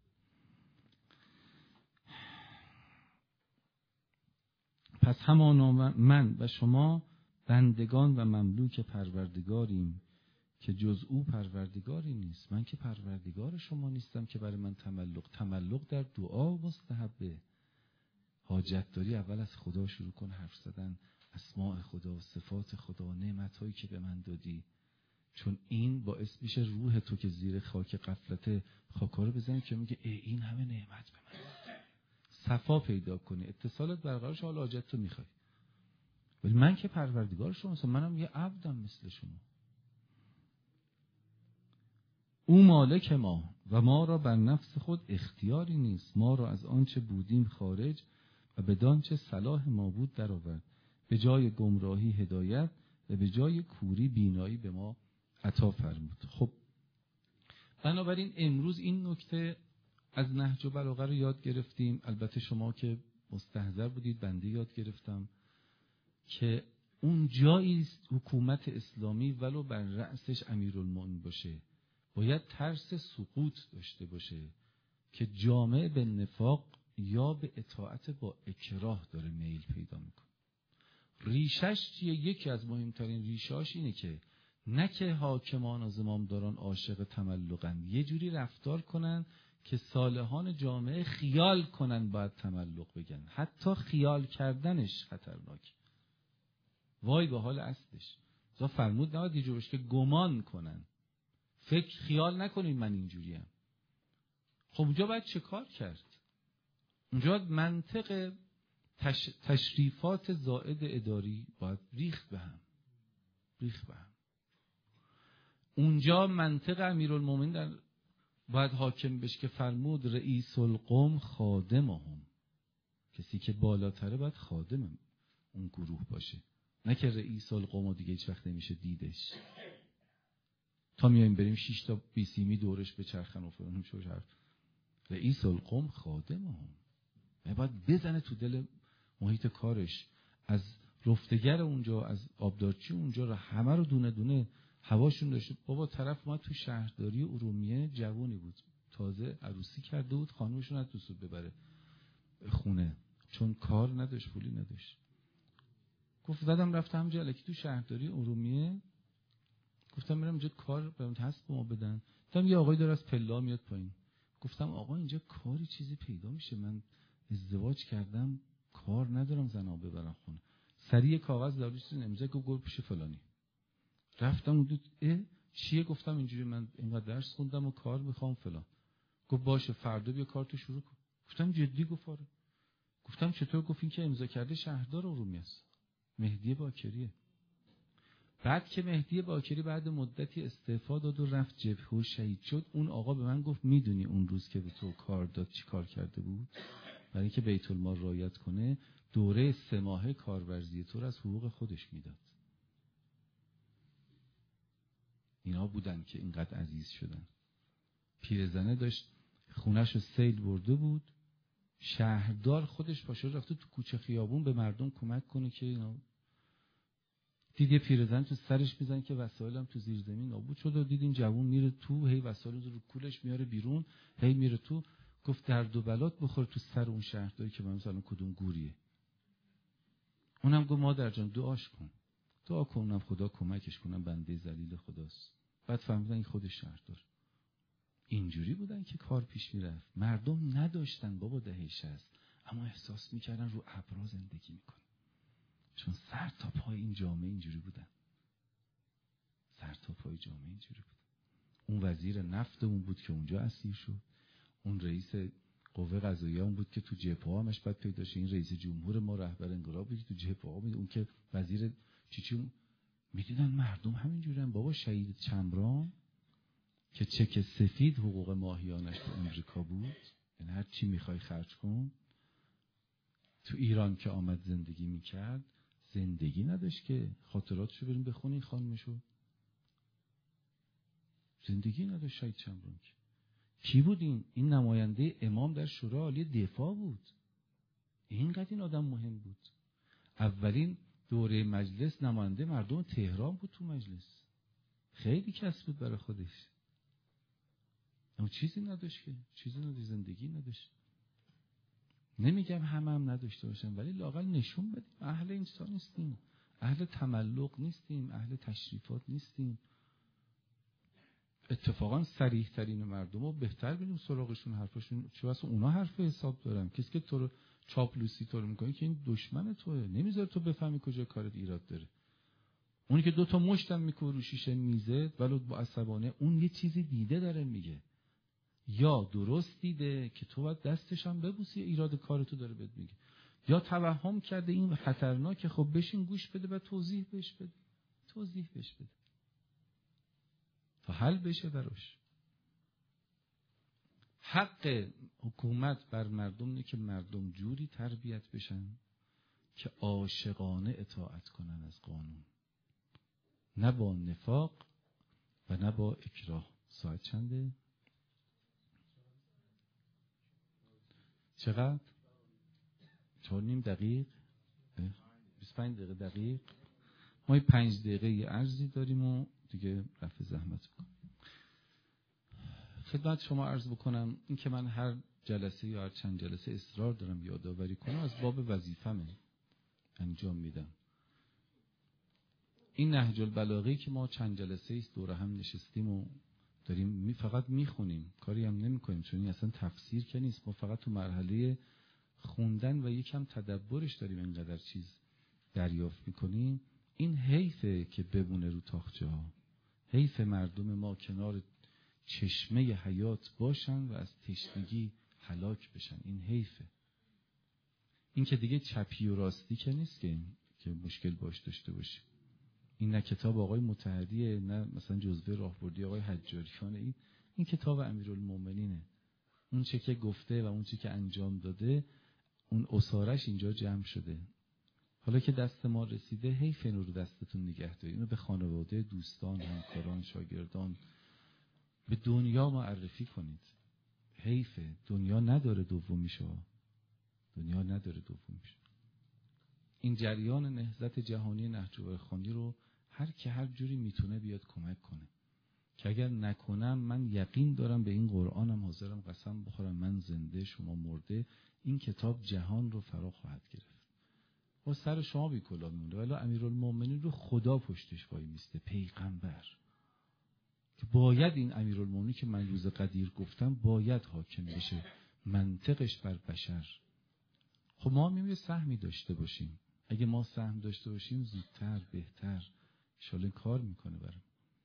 Speaker 1: پس همانا من و شما بندگان و مملوک پروردگاریم که جز او پروردگاری نیست. من که پروردگار شما نیستم که برای من تملق در دعا مستحبه. حاجت داری اول از خدا شروع کن حرف زدن، اسماء خدا، صفات خدا، نعمتایی که به من دادی، چون این باعث میشه روح تو که زیر خاک غفلت خاکا رو بزنی که میگه این همه نعمت به من دادی. صفا پیدا کنی، اتصالت برقرار شه، حالا حاجت تو میخوای. ولی من که پروردگار شما هستم، منم یه عبدم مثل شما. او مالک ما و ما را بر نفس خود اختیاری نیست. ما را از آنچه بودیم خارج و بدانچه صلاح ما بود در آورد. به جای گمراهی هدایت و به جای کوری بینایی به ما عطا فرمود. خب بنابراین امروز این نکته از نهج البلاغه رو یاد گرفتیم. البته شما که مستحضر بودید، بنده یاد گرفتم که اون جایی است حکومت اسلامی ولو بر رأسش امیرالمومنین باشه باید ترس سقوط داشته باشه که جامعه به نفاق یا به اطاعت با اکراه داره میل پیدا میکنه. ریشش چیه؟ یکی از مهمترین ریشاش اینه که نه که حاکمان و زمامداران عاشق تملقن، یه جوری رفتار کنن که صالحان جامعه خیال کنن باید تملق بگن. حتی خیال کردنش خطرناک. وای به حال اصلش. زا فرمود نباید یه جورش که گمان کنن، فکر خیال نکنین من اینجوریم. خب اونجا باید چه کار کرد؟ اونجا منطق تشریفات زائد اداری باید ریخت به هم. اونجا منطق امیرالمومنین باید حاکم بشه که فرمود رئیس القوم خادمهم. کسی که بالاتره باید خادم اون گروه باشه، نه که رئیس القوم دیگه هیچ وقت نمیشه دیدش. تا میایم بریم 6 تا بیسیمی دورش به چرخن و فلان میشه حرف. رئیس القوم خادمهم باید بزنه تو دل محیط کارش، از رفتگر اونجا، از آبدارچی اونجا رو همه رو دونه دونه هواشون داشته. بابا طرف ما تو شهرداری ارومیه جوونی بود، تازه عروسی کرده بود، خانومشون از دوست ببره خونه چون کار نداشت، پولی نداشت. گفت زدم رفتم جلکی تو شهرداری ارومیه، گفتم میرم اینجا کار برام هست به ما بدن. دیدم یه آقای داره از پلا میاد پایین. گفتم آقا اینجا کاری چیزی پیدا میشه؟ من ازدواج کردم کار ندارم زنا ببرم خونه. سریع کاغذ داروش امضا گفت پیش فلانی. رفتم اون چیه؟ گفتم اینجوری من اینقدر درس خوندم و کار میخوام فلان. گفت باشه فردا بیا کار تو شروع کن. گفتم جدی؟ گفت آره. گفتم چطور؟ گفت این که امضا کرده شهردار ارومیه است، مهدی باکریه. بعد که مهدی باکری بعد مدتی استعفا داد و رفت جبهه و شهید شد، اون آقا به من گفت میدونی اون روز که به تو کار داد چی کار کرده بود؟ برای اینکه بیت المال رعایت کنه دوره 3 ماهه کارورزی تو رو از حقوق خودش میداد. اینا بودن که اینقدر عزیز شدن. پیرزنه داشت خونه‌شو سیل برده بود، شهردار خودش پاشه رفته تو کوچه خیابون به مردم کمک کنه که اینا. دید یه پیرزن تو سرش میزنه که وسایلم تو زیرزمین نابود شد و دید این جوون میره تو، هی وسایل رو کولش میاره بیرون، هی میره تو. گفت درد و بلات بخوره تو سر اون شهرداری که من مثلا کدوم گوریه. اونم گفت مادر جان دعاش کن، دعا کنم خدا کمکش کنم، بنده ذلیل خداست. بعد فهمیدن این خودش شهردار. اینجوری بودن که کار پیش میرفت. مردم نداشتن بابا دهه 60، اما احساس میکردن رو ابرا زندگی میکنن، چون سر تا پای این جامعه اینجوری بودن. سر تا پای جامعه اینجوری بود. اون وزیر نفت اون بود که اونجا اسیر شد، اون رئیس قوه قضاییه اون بود که تو جبهه همش بعد پیدا شد، این رئیس جمهور ما رهبر انقلاب بود تو جبهه بود، اون که وزیر چی میدیدن مردم همینجوریان. بابا شهید چمران که چک سفید حقوق ماهیانش تو امریکا بود، یعنی هر چی میخوای خرج کن، تو ایران که آمد زندگی میکرد زندگی نداشت که خاطراتشو بریم بخونین خانمشو، زندگی نداشت شهید چمران. کی بود این نماینده امام در شورای عالی دفاع بود. اینقدر این آدم مهم بود. اولین دوره مجلس نماینده مردم تهران بود تو مجلس. خیلی کس بود برای خودش. اما چیزی نداشت که، چیزی نداشت، زندگی نداشت. نمیگم هم نداشته باشم، ولی لااقل نشون بدیم اهل انسان نیستیم، اهل تملق نیستیم، اهل تشریفات نیستیم. اتفاقا صریح ترین مردم رو بهتر بریم سراغشون، حرفشون چه واسه اونا حرف حساب دارم. کسی که تو رو چاپلوسی تو رو میکنه که این دشمن توئه، نمیذاره تو بفهمی کجا کارت ایراد داره. اونی که دوتا مشتم میکنه رو شیشه میزه ولو با عصبانه، اون یه چیزی دیده داره میگه، یا درست دیده که تو باید دستش هم ببوسی، ایراد کارتو داره بهت میگه، یا توهم کرده این خطرناکه. خب بشین گوش بده و توضیح بهش بده، توضیح بهش بده تا حل بشه براش. حق حکومت بر مردم اینه که مردم جوری تربیت بشن که عاشقانه اطاعت کنن از قانون، نه با نفاق و نه با اکراه. ساعت چنده؟ چقدر؟ 4:30 دقیق؟ 25 دقیقه دقیق. ما 5 دقیقه یه عرضی داریم و دیگه رفع زحمت بکنم. خدمت شما عرض بکنم این که من هر جلسه یا هر چند جلسه اصرار دارم یادآوری کنم، از باب وظیفه‌مه انجام میدم. این نهج البلاغه که ما چند جلسه است دور هم نشستیم و داریم فقط میخونیم، کاری هم نمی‌کنیم، چون این اصلا تفسیر که نیست. ما فقط تو مرحله خوندن و یکم تدبرش داریم اینقدر چیز دریافت میکنیم. این حیفه که بمونه رو تاخچه ها، حیف مردم ما کنار چشمه حیات باشن و از تشنگی هلاک بشن. این حیفه. این که دیگه چپی و راستی که نیست که مشکل باش داشته باشیم. این نه کتاب آقای مطهریه، نه مثلا جزوه راهبردی آقای حجاریانه. این کتاب امیرالمومنینه. اون چه که گفته و اون چه که انجام داده، اون اسارش اینجا جمع شده. حالا که دست ما رسیده، حیف اینو رو دستتون نگه دارید. اینو به خانواده، دوستان، همکاران، شاگردان، به دنیا معرفی کنید. حیفه. دنیا نداره دومیشو. دنیا نداره دومیشو. این جریان نهضت جهانی نهج البلاغه رو هر کی هر جوری میتونه بیاد کمک کنه، که اگر نکنم من یقین دارم به این قرآنم حاضرم قسم بخورم، من زنده شما مرده، این کتاب جهان رو فرا خواهد گرفت. با سر شما بی کلا میمونه، ولی امیرالمومنین رو خدا پشتش وای میسته، پیغمبر، که باید این امیرالمومنین که من روز قدیر گفتم باید حاکم بشه، منطقش بر بشر. خب ما میمونه سهمی داشته باشیم. اگه ما سهم داشته باشیم زودتر بهتر انشالله کار میکنه برام.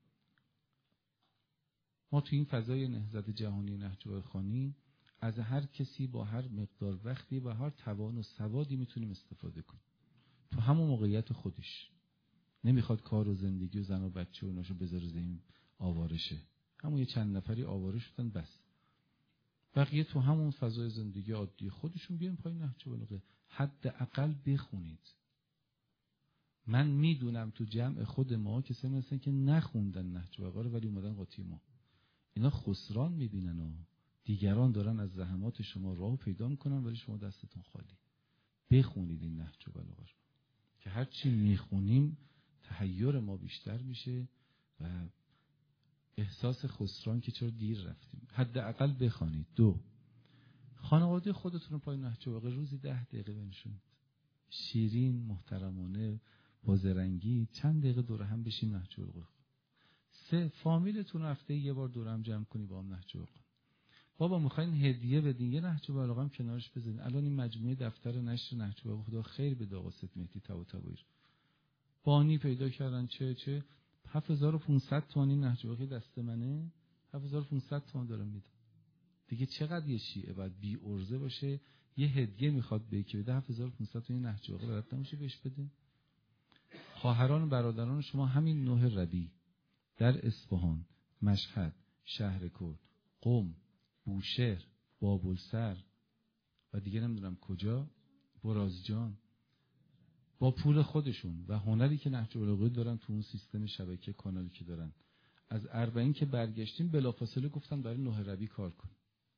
Speaker 1: ما تو این فضای نهضت جهانی نهج البلاغه از هر کسی با هر مقدار وقتی و هر توان و سوادی میتونیم استفاده کنیم تو همون موقعیت خودش. نمیخواد کار و زندگی و زن و بچه و ناشو بذاره زمین آوارشه. همون یه چند نفری آواره شدن بس، بقیه تو همون فضای زندگی عادی خودشون بیان پای نهج البلاغه. حداقل بخونید. من میدونم تو جمع خود ما کسایی هستن که نخوندن نهج البلاغه رو ولی اومدن قاطی ما. اینا خسران میبینن و دیگران دارن از زحمات شما راه پیدا میکنن ولی شما دستتون خالی. بخونید این نهج البلاغه رو که هر چی میخونیم تحیر ما بیشتر میشه و احساس خسران که چرا دیر رفتیم. حداقل بخونید. 2. خانواده خودتون رو پای نهج البلاغه روزی 10 دقیقه بنشونید. شیرین، محترمانه، با زرنگی چند دقیقه دور هم بشیم نهج البلاغه. 3 فامیلتون رفته یه بار دور هم جمع کنی با هم نهج البلاغه. بابا میخواین هدیه بدین یه نهج البلاغه هم کنارش بزنین. الان این مجموعه دفتر نشر نهج البلاغه خدا خیر بده آقا سید مهدی طباطبایی بانی پیدا کردن چه 7500 تومانی نهج البلاغه دست منه. 7500 تومان دارم میدم دیگه. چقدر یه شیعه باید بی ارزه باشه یه هدیه میخواد به یکی بده 7500 تومانی نهج البلاغه رد نمیشه بهش بده؟ خواهران و برادران شما همین 9 ربیع در اصفهان، مشهد، شهرکرد، قم، بوشهر، بابلسر و دیگه نمیدونم کجا، برازجان، با پول خودشون و هنری که نهج البلاغه دارن تو اون سیستم شبکه کانالی که دارن، از 40 که برگشتیم بلافاصله گفتن برای 9 ربیع کار کن.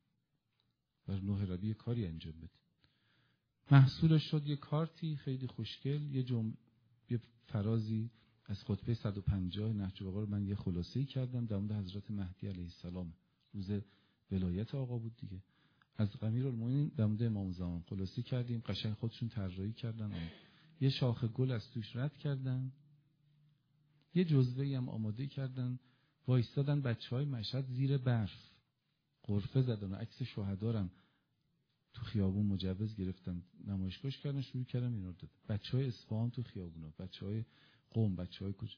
Speaker 1: برای 9 ربیع کاری انجام بدید. محصولش شد یه کارتی خیلی خوشگل، یه فرازی از خطبه 150 نهج البلاغه رو من یه خلاصه‌ای کردم در مورد حضرت مهدی علیه السلام. روز ولایت آقا بود دیگه. از امیرالمومنین در مورد امام زمان خلاصه کردیم، قشنگ خودشون طراحی کردن. یه شاخه گل از توش رد کردن، یه جزوه‌ای هم آماده کردن، وایستادن بچه‌های مشهد زیر برف غرفه زدن و عکس شهدارم تو خیابون مجوز گرفتن نمایشگاهش کردن، شروع کردن اینا رو دادن. بچه‌های اصفهان تو خیابونا، بچه‌های قم، بچه‌های کجا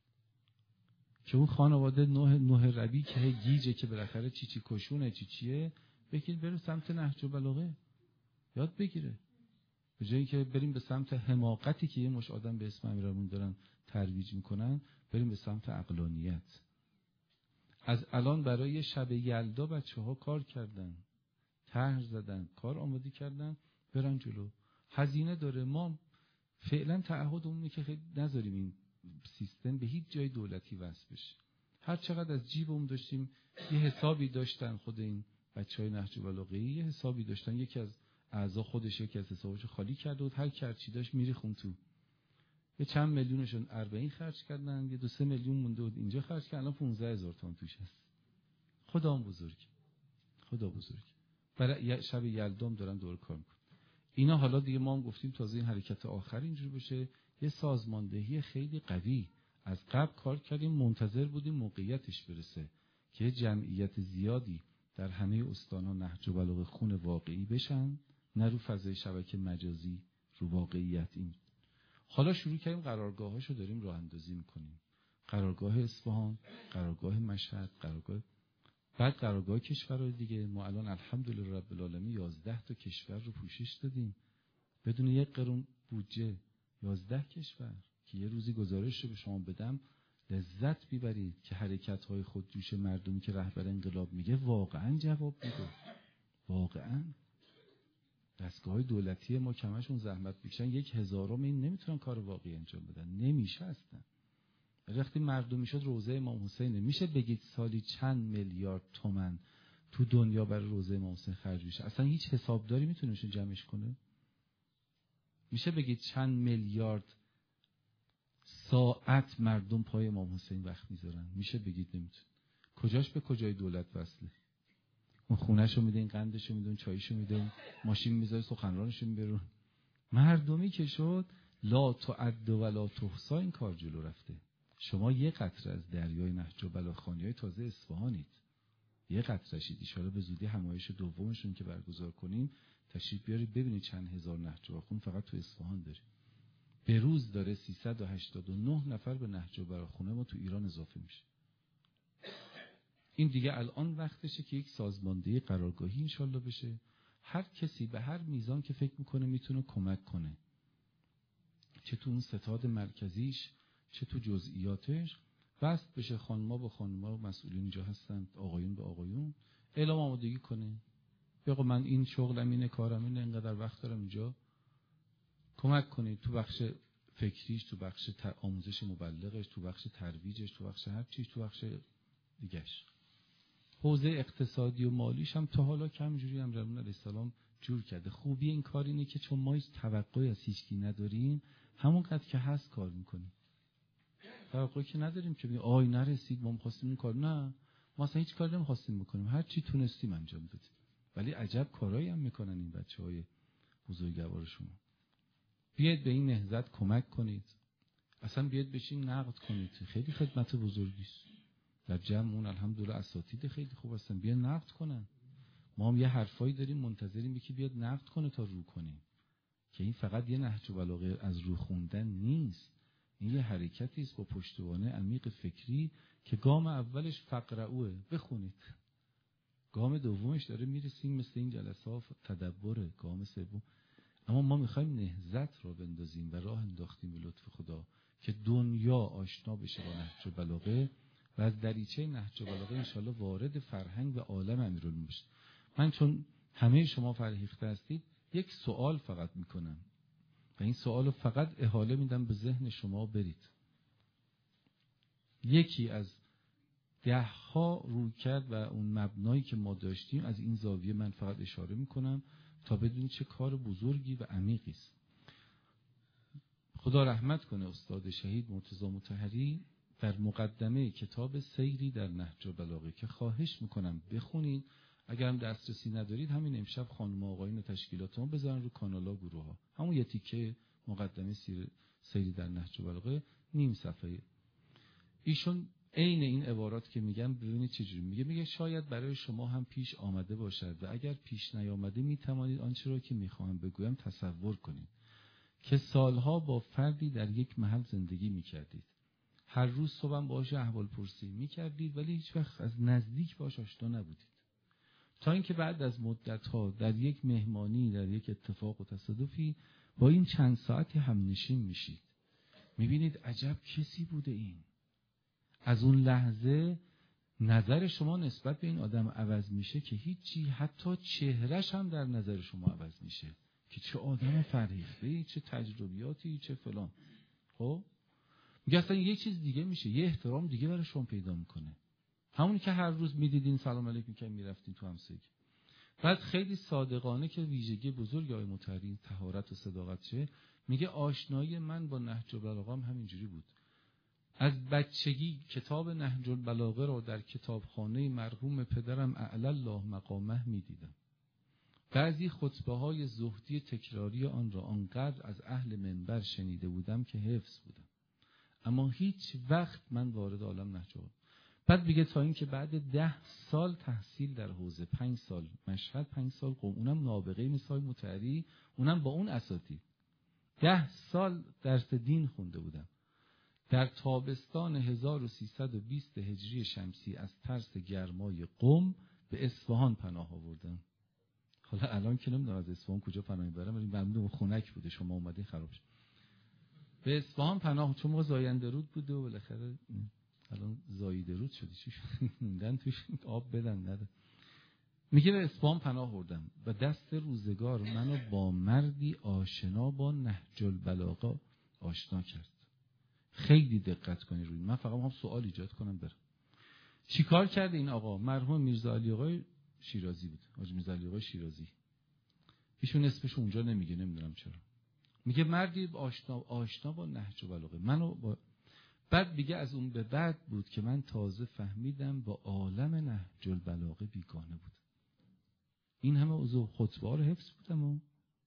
Speaker 1: که اون خانواده 9 ربیع که گیجه که بالاخره چی کشونه چیه بگیر بره سمت نهج البلاغه یاد بگیره، به جایی که بریم به سمت حماقتی که یه مش آدم به اسم امیرالمومنین دارن ترویج میکنن، بریم به سمت عقلانیت. از الان برای شب یلدا بچه‌ها کار کردن، طرح زدن، کار آماده کردن، برن جلو. هزینه داره. ما فعلا تعهدمون اینه که خیلی نذاریم این سیستم به هیچ جای دولتی وصل بشه. هر چقدر از جیبمون داشتیم، یه حسابی داشتن خود این بچهای نهج البلاغه، یه حسابی داشتن، یکی از اعضا خودش یکی از حسابش خالی کرده بود، هر کی چی داشت میریخون تو. یه چند میلیونشون 40 خرج کردن، یه 2-3 میلیون مونده بود اینجا خرج کردن، الان 15000 تومان توش هست. خدا بزرگ. برای شب یلدام دارن دور کار میکنن. اینا حالا دیگه ما هم گفتیم تازه این حرکت آخر اینجوری بشه، یه سازماندهی خیلی قوی از قبل کار کردیم، منتظر بودیم موقعیتش برسه که یه جمعیت زیادی در همه استان‌ها نهج البلاغه خون واقعی بشن، نه رو فضای شبکه مجازی، رو واقعیت. این حالا شروع کردیم قرارگاهاشو داریم راه اندازی میکنیم. قرارگاه اصفهان، قرارگاه مشهد، بعد قرارگاه کشورهای دیگه. ما الان الحمدلله رب العالمین 11 تا کشور رو پوشش دادیم بدون 1 قرون بودجه. 11 کشور که یه روزی گزارش رو به شما بدم لذت ببرید که حرکت‌های خودجوش مردمی که رهبر انقلاب میگه واقعا جواب میده. واقعا دستگاه‌های دولتی ما کمشون زحمت بکشن 1000 این نمیتونن کار واقعی انجام بدن، نمیشه اصلا. وقتی مردمی شد روضه امام حسین، میشه بگید سالی چند میلیارد تومان تو دنیا برای روضه امام حسین خرج میشه؟ اصلا هیچ حسابداری میتونه جمعش کنه؟ میشه بگید چند میلیارد ساعت مردم پای امام حسین وقت میذارن؟ میشه بگید؟ نمیتونه. کجاش به کجای دولت وصله؟ اون خونهشو میده، این قندشو میده، اون چایشو میده، ماشین میذاره سخنرانشو میبرون. مردمی که شد لا تعد و لا تحصی این کار جلو رفته. شما یه قطره از دریای نهج البلاغه خانیای تازه اصفهانید، یه قطره شید. ان شاءالله به زودی همایش دومشون که برگزار کنیم تشریف بیارید ببینید چند هزار نهج البلاغه فقط تو اصفهان داریم. به روز داره 389 نفر به نهج البلاغه خونه ما تو ایران اضافه میشه. این دیگه الان وقتشه که یک سازماندهی قرارگاهی ان شاءالله بشه. هر کسی به هر میزان که فکر میکنه میتونه کمک کنه، چه تو اون ستاد مرکزیش چه تو جزئیاتش، وصل بشه. خانم‌ها با خانم‌ها، مسئولین اینجا هستن، آقایون به آقایون، اعلام آمادگی کنه. بگو من این شغلم اینه، کارم اینه، اینقدر وقت دارم اینجا، کمک کنید تو بخش فکریش، تو بخش آموزش مبلغش، تو بخش ترویجش، تو بخش هر چیز، تو بخش دیگه‌اش. حوزه اقتصادی و مالیش هم تا حالا کمجوری امیرالمومنین علیه السلام جور کرده. خوبی این کار اینه که چون ما هیچ توقعی از هیچکی نداریم، همونقدر که هست کار میکنیم. توقعی که نداریم که بگیم آی نرسید ما می‌خواستیم این کار، نه، ما اصلا هیچ کاری نمی‌خواستیم بکنیم، هر چی تونستیم انجام دادیم. ولی عجب کارایی هم میکنن این بچه‌های بزرگوار شما. بیاید به این نهضت کمک کنید، اصلا بیاید بشین نقد کنید. خیلی خدمت بزرگی است. در جمعمون الحمدلله اساتید خیلی خوب هستن، بیاید نقد کنن. ما هم یه حرفایی داریم منتظریم یکی بیاد نقد کنه تا رو کنیم، که این فقط یه نهج بلاغه از رو خوندن نیست، این یه حرکتی است با پشتوانه عمیق فکری که گام اولش فقرعوه، بخونید. گام دومش داره میرسیم مثل این جلسات تدبره، گام سوم. اما ما میخوایم نهضت را بندازیم و راه انداختیم به لطف خدا که دنیا آشنا بشه با نهج بلاغه و از دریچه نهج بلاغه انشالله وارد فرهنگ و عالم امیرالمومنین بشه. من چون همه شما فرهیخته هستید یک سوال فقط میکنم و این سوال رو فقط احاله میدم به ذهن شما برید. یکی از 10 رویکرد و اون مبنایی که ما داشتیم از این زاویه من فقط اشاره میکنم تا بدونید چه کار بزرگی و عمیقی است. خدا رحمت کنه استاد شهید مرتضی مطهری در مقدمه کتاب سیری در نهج بلاغه که خواهش میکنم بخونید. اگر هم دسترسی ندارید همین امشب خانم و آقایون تشکیلات ما بذارن رو کانالا گروه ها همون یه تیکه مقدمه سیری در نهج بلاغه، نیم صفحه. ایشون عین این عبارات که میگم ببینید چجوری میگه شاید برای شما هم پیش آمده باشد و اگر پیش نیامده میتوانید آنچه را که میخواهم بگویم تصور کنید که سالها با فردی در یک محل زندگی میکردید. هر روز صبح باهاش احوال پرسی میکردید ولی هیچ وقت از نزدیک باهاش آشنا نبودید. تا اینکه بعد از مدت‌ها در یک مهمانی، در یک اتفاق و تصادفی با این چند ساعتی همنشین میشید. میبینید عجب کسی بوده این. از اون لحظه نظر شما نسبت به این آدم عوض میشه که هیچی، حتی چهرش هم در نظر شما عوض میشه که چه آدم فرهیخته‌ای، چه تجربیاتی، چه فلان. خب میگه اصلا یه چیز دیگه میشه، یه احترام دیگه برای شما پیدا میکنه، همونی که هر روز میدیدین سلام علیکم که میرفتین تو همسایگی. بعد خیلی صادقانه که ویژگی بزرگ آقای مطهری طهارت و صداقت چه، میگه آشنایی من با نهج البلاغه هم همینجوری بود. از بچگی کتاب نهج البلاغه را در کتابخانه مرحوم پدرم اعلی الله مقامه میدیدم. بعضی خطبه‌های زهدی تکراری آن را آنقدر از اهل منبر شنیده بودم که حفظ بودم، اما هیچ وقت من وارد عالم نهج. بعد میگه تا این که بعد 10 سال تحصیل در حوزه، 5 سال مشهد، 5 سال قم، اونم نابغه مثل مطهری، اونم با اون اساتید 10 سال درس دین خونده بودم. در تابستان 1320 هجری شمسی از ترس گرمای قم به اصفهان پناه آوردم. حالا الان که نمیدونم از اصفهان کجا پناه میبرم، ولی معلومه خنک بوده، شما اومدین خراب شد. به اصفهان پناه، چون ما زاینده رود بوده و بالاخره الان زاییده رود شده، چی موندن توش آب بدن نده. میگه به اصفهان پناه آوردم و دست روزگار منو با مردی آشنا با نهج البلاغه آشنا کرد. خیلی دقت کنید روی من، فقط هم سوال ایجاد کنم برم. چی کار کرده این آقا؟ مرحوم میرزا علی آقای شیرازی بود، حاج میرزا علی آقای شیرازی. ایشون اسمش اونجا نمیگه، نمیدونم چرا. میگه مردی آشنا با نهج البلاغه منو با. بعد میگه از اون به بعد بود که من تازه فهمیدم با عالم نهج البلاغه بیگانه بود. این همه عضو خطبه رو حفظ بودم و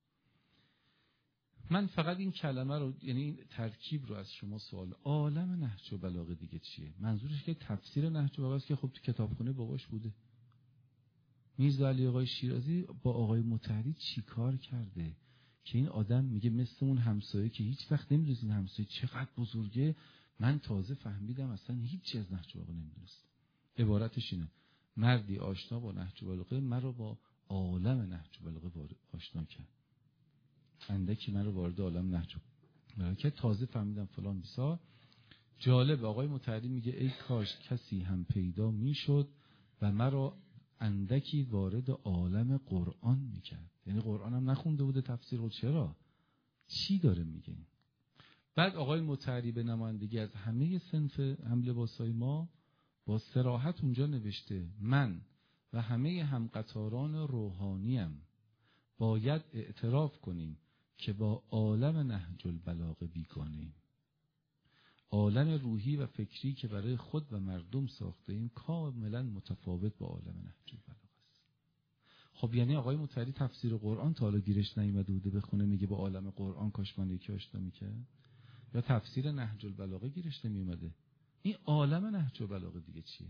Speaker 1: من فقط این کلمه رو، یعنی این ترکیب رو از شما سوال، عالم نهج البلاغه دیگه چیه؟ منظورش که تفسیر نهج البلاغه است که خب تو کتابخونه باباش بوده. میرزا علی آقای شیرازی با آقای مطهری چی کار کرده که این آدم میگه مثل اون همسایه که هیچ وقت نمی‌دونید این همسایه چقدر بزرگه، من تازه فهمیدم اصلا هیچ از نهج البلاغه نمی‌دونست. عبارتش اینه: مردی آشنا با نهج البلاغه مرا با عالم نهج البلاغه آشنا کرد. اندکی من رو وارد عالم نهج البلاغه که تازه فهمیدم فلان بیسا. جالب آقای مطهری میگه ای کاش کسی هم پیدا میشد و مرا اندکی وارد عالم قرآن میکرد. یعنی قرآن هم نخونده بوده تفسیر رو. چرا؟ چی داره میگه؟ بعد آقای مطهری به نمایندگی از همه صنف هم لباسای ما با صراحت اونجا نوشته من و همه همقطاران روحانیم باید اعتراف کنیم که با عالم نهج البلاغه بیگانه‌ایم. عالم روحی و فکری که برای خود و مردم ساخته ایم کاملا متفاوت با عالم نهج البلاغه است. خب یعنی آقای مطهری تفسیر قرآن تا حالا گیرش نیومده بوده بخونه میگه با عالم قرآن کاش من یکی آشنا میکرد؟ یا تفسیر نهج البلاغه گیرش نمیومده؟ این عالم نهج البلاغه دیگه چیه؟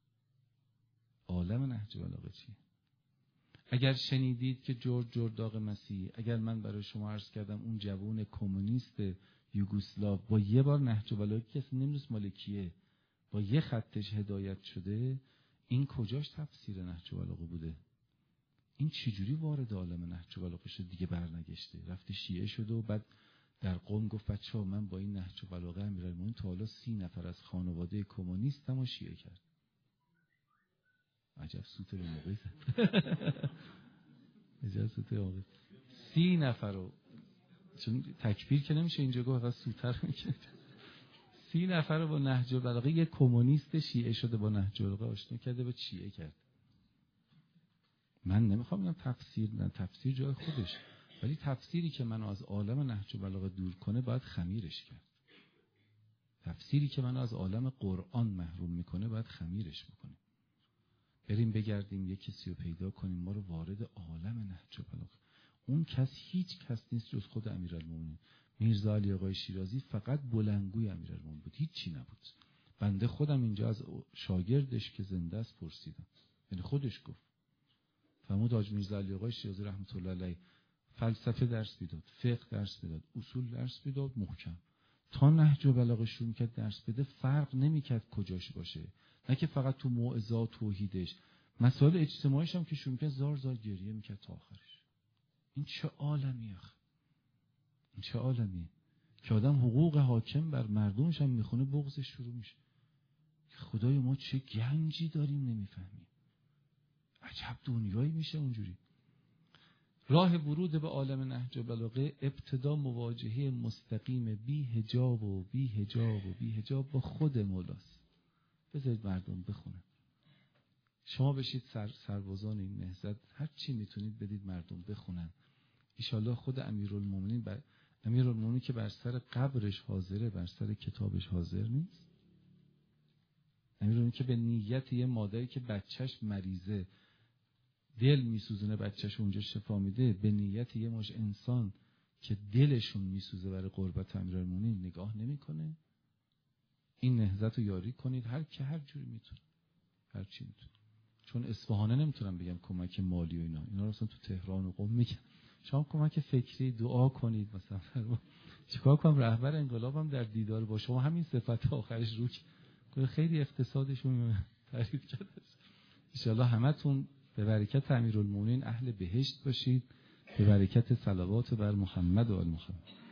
Speaker 1: عالم نهج البلاغه چیه؟ اگر شنیدید که جورج جرداق مسیحی، اگر من برای شما عرض کردم اون جوان کمونیست یوگسلاو با یه بار نهج البلاغه که اصلا نمیدونست مال کیه با یه خطش هدایت شده، این کجاش تفسیر نهج البلاغه بوده؟ این چجوری وارد عالم نهج البلاغه شد دیگه برنگشته؟ رفته شیعه شده و بعد در قم گفت بچه‌ها من با این نهج البلاغه امیرالمومنین تا حالا 30 نفر از خانواده کمونیستم رو شیعه کرد. عجب سوت به موقعی زد. عجب سوت به موقعی. 30 نفر رو، چون تکبیر که نمیشه اینجا گفت، فقط سوتر میکنه. 30 نفر رو با نهج البلاغه یک کمونیست شیعه شده با نهج البلاغه آشنا کرده و شیعه کرد. من نمیخوام بگم تفسیر، نه تفسیر جای خودش، ولی تفسیری که منو از عالم نهج البلاغه دور کنه باید خمیرش کرد. تفسیری که منو از عالم قرآن محروم میکنه باید خمیرش بکنه. بریم بگردیم یک کسی رو پیدا کنیم ما رو وارد عالم نهج البلاغه. اون کس هیچ کس نیست جز خود امیرالمومنین. میرزا علی آقای شیرازی فقط بلندگوی امیرالمومنین بود، هیچی نبود. بنده خودم اینجا از شاگردش که زنده است پرسیدم، یعنی خودش گفت. فرمود حاج میرزا علی آقای شیرازی رحمت الله علیه فلسفه درس میداد، فقه درس میداد، اصول درس میداد محکم. تا نهج البلاغه شروع میکرد درس بده فرق نمیکرد کجاش باشه، نه که فقط تو موعظات توحیدش، مسائل اجتماعیش هم که شروع میکرد زار زار گریه میکرد تا آخرش. این چه عالمی آخه؟ این چه عالمیه که آدم حقوق حاکم بر مردمش هم میخونه بغضش شروع میشه. خدای ما چه گنجی داریم نمیفهمیم. عجب دنیایی میشه اونجوری. راه ورود به عالم نهج البلاغه ابتدا مواجهه مستقیم بی حجاب و بی حجاب و بی حجاب با خود مولاست. بذارید مردم بخونن. شما بشید سربازان این نهضت، هر چی میتونید بدید مردم بخونن. انشالله خود امیرالمومنین که بر سر قبرش حاضره، بر سر کتابش حاضر نیست. امیرالمومنین که به نیت یه مادری که بچهش مریضه دل میسوزونه بچهش اونجا شفا میده، به نیت یه ماش انسان که دلشون میسوزه برای قربت امیرالمومنین نگاه نمیکنه. این نهضت رو یاری کنید، هر که هر جوری میتونه، هر چی میتونه. چون اصفهانه نمیتونم بگم کمک مالی و اینا رو اصلا تو تهران و قم میگن. شما کمک فکری دعا کنید مثلا. چیکار کنم رهبر انقلابم در دیدار با شما همین صفت آخرش رو که خیلی اقتصادشون تعریف کرده. ان شاءالله همتون به برکت امیرالمومنین اهل بهشت باشید، به برکت صلوات بر محمد و آل محمد.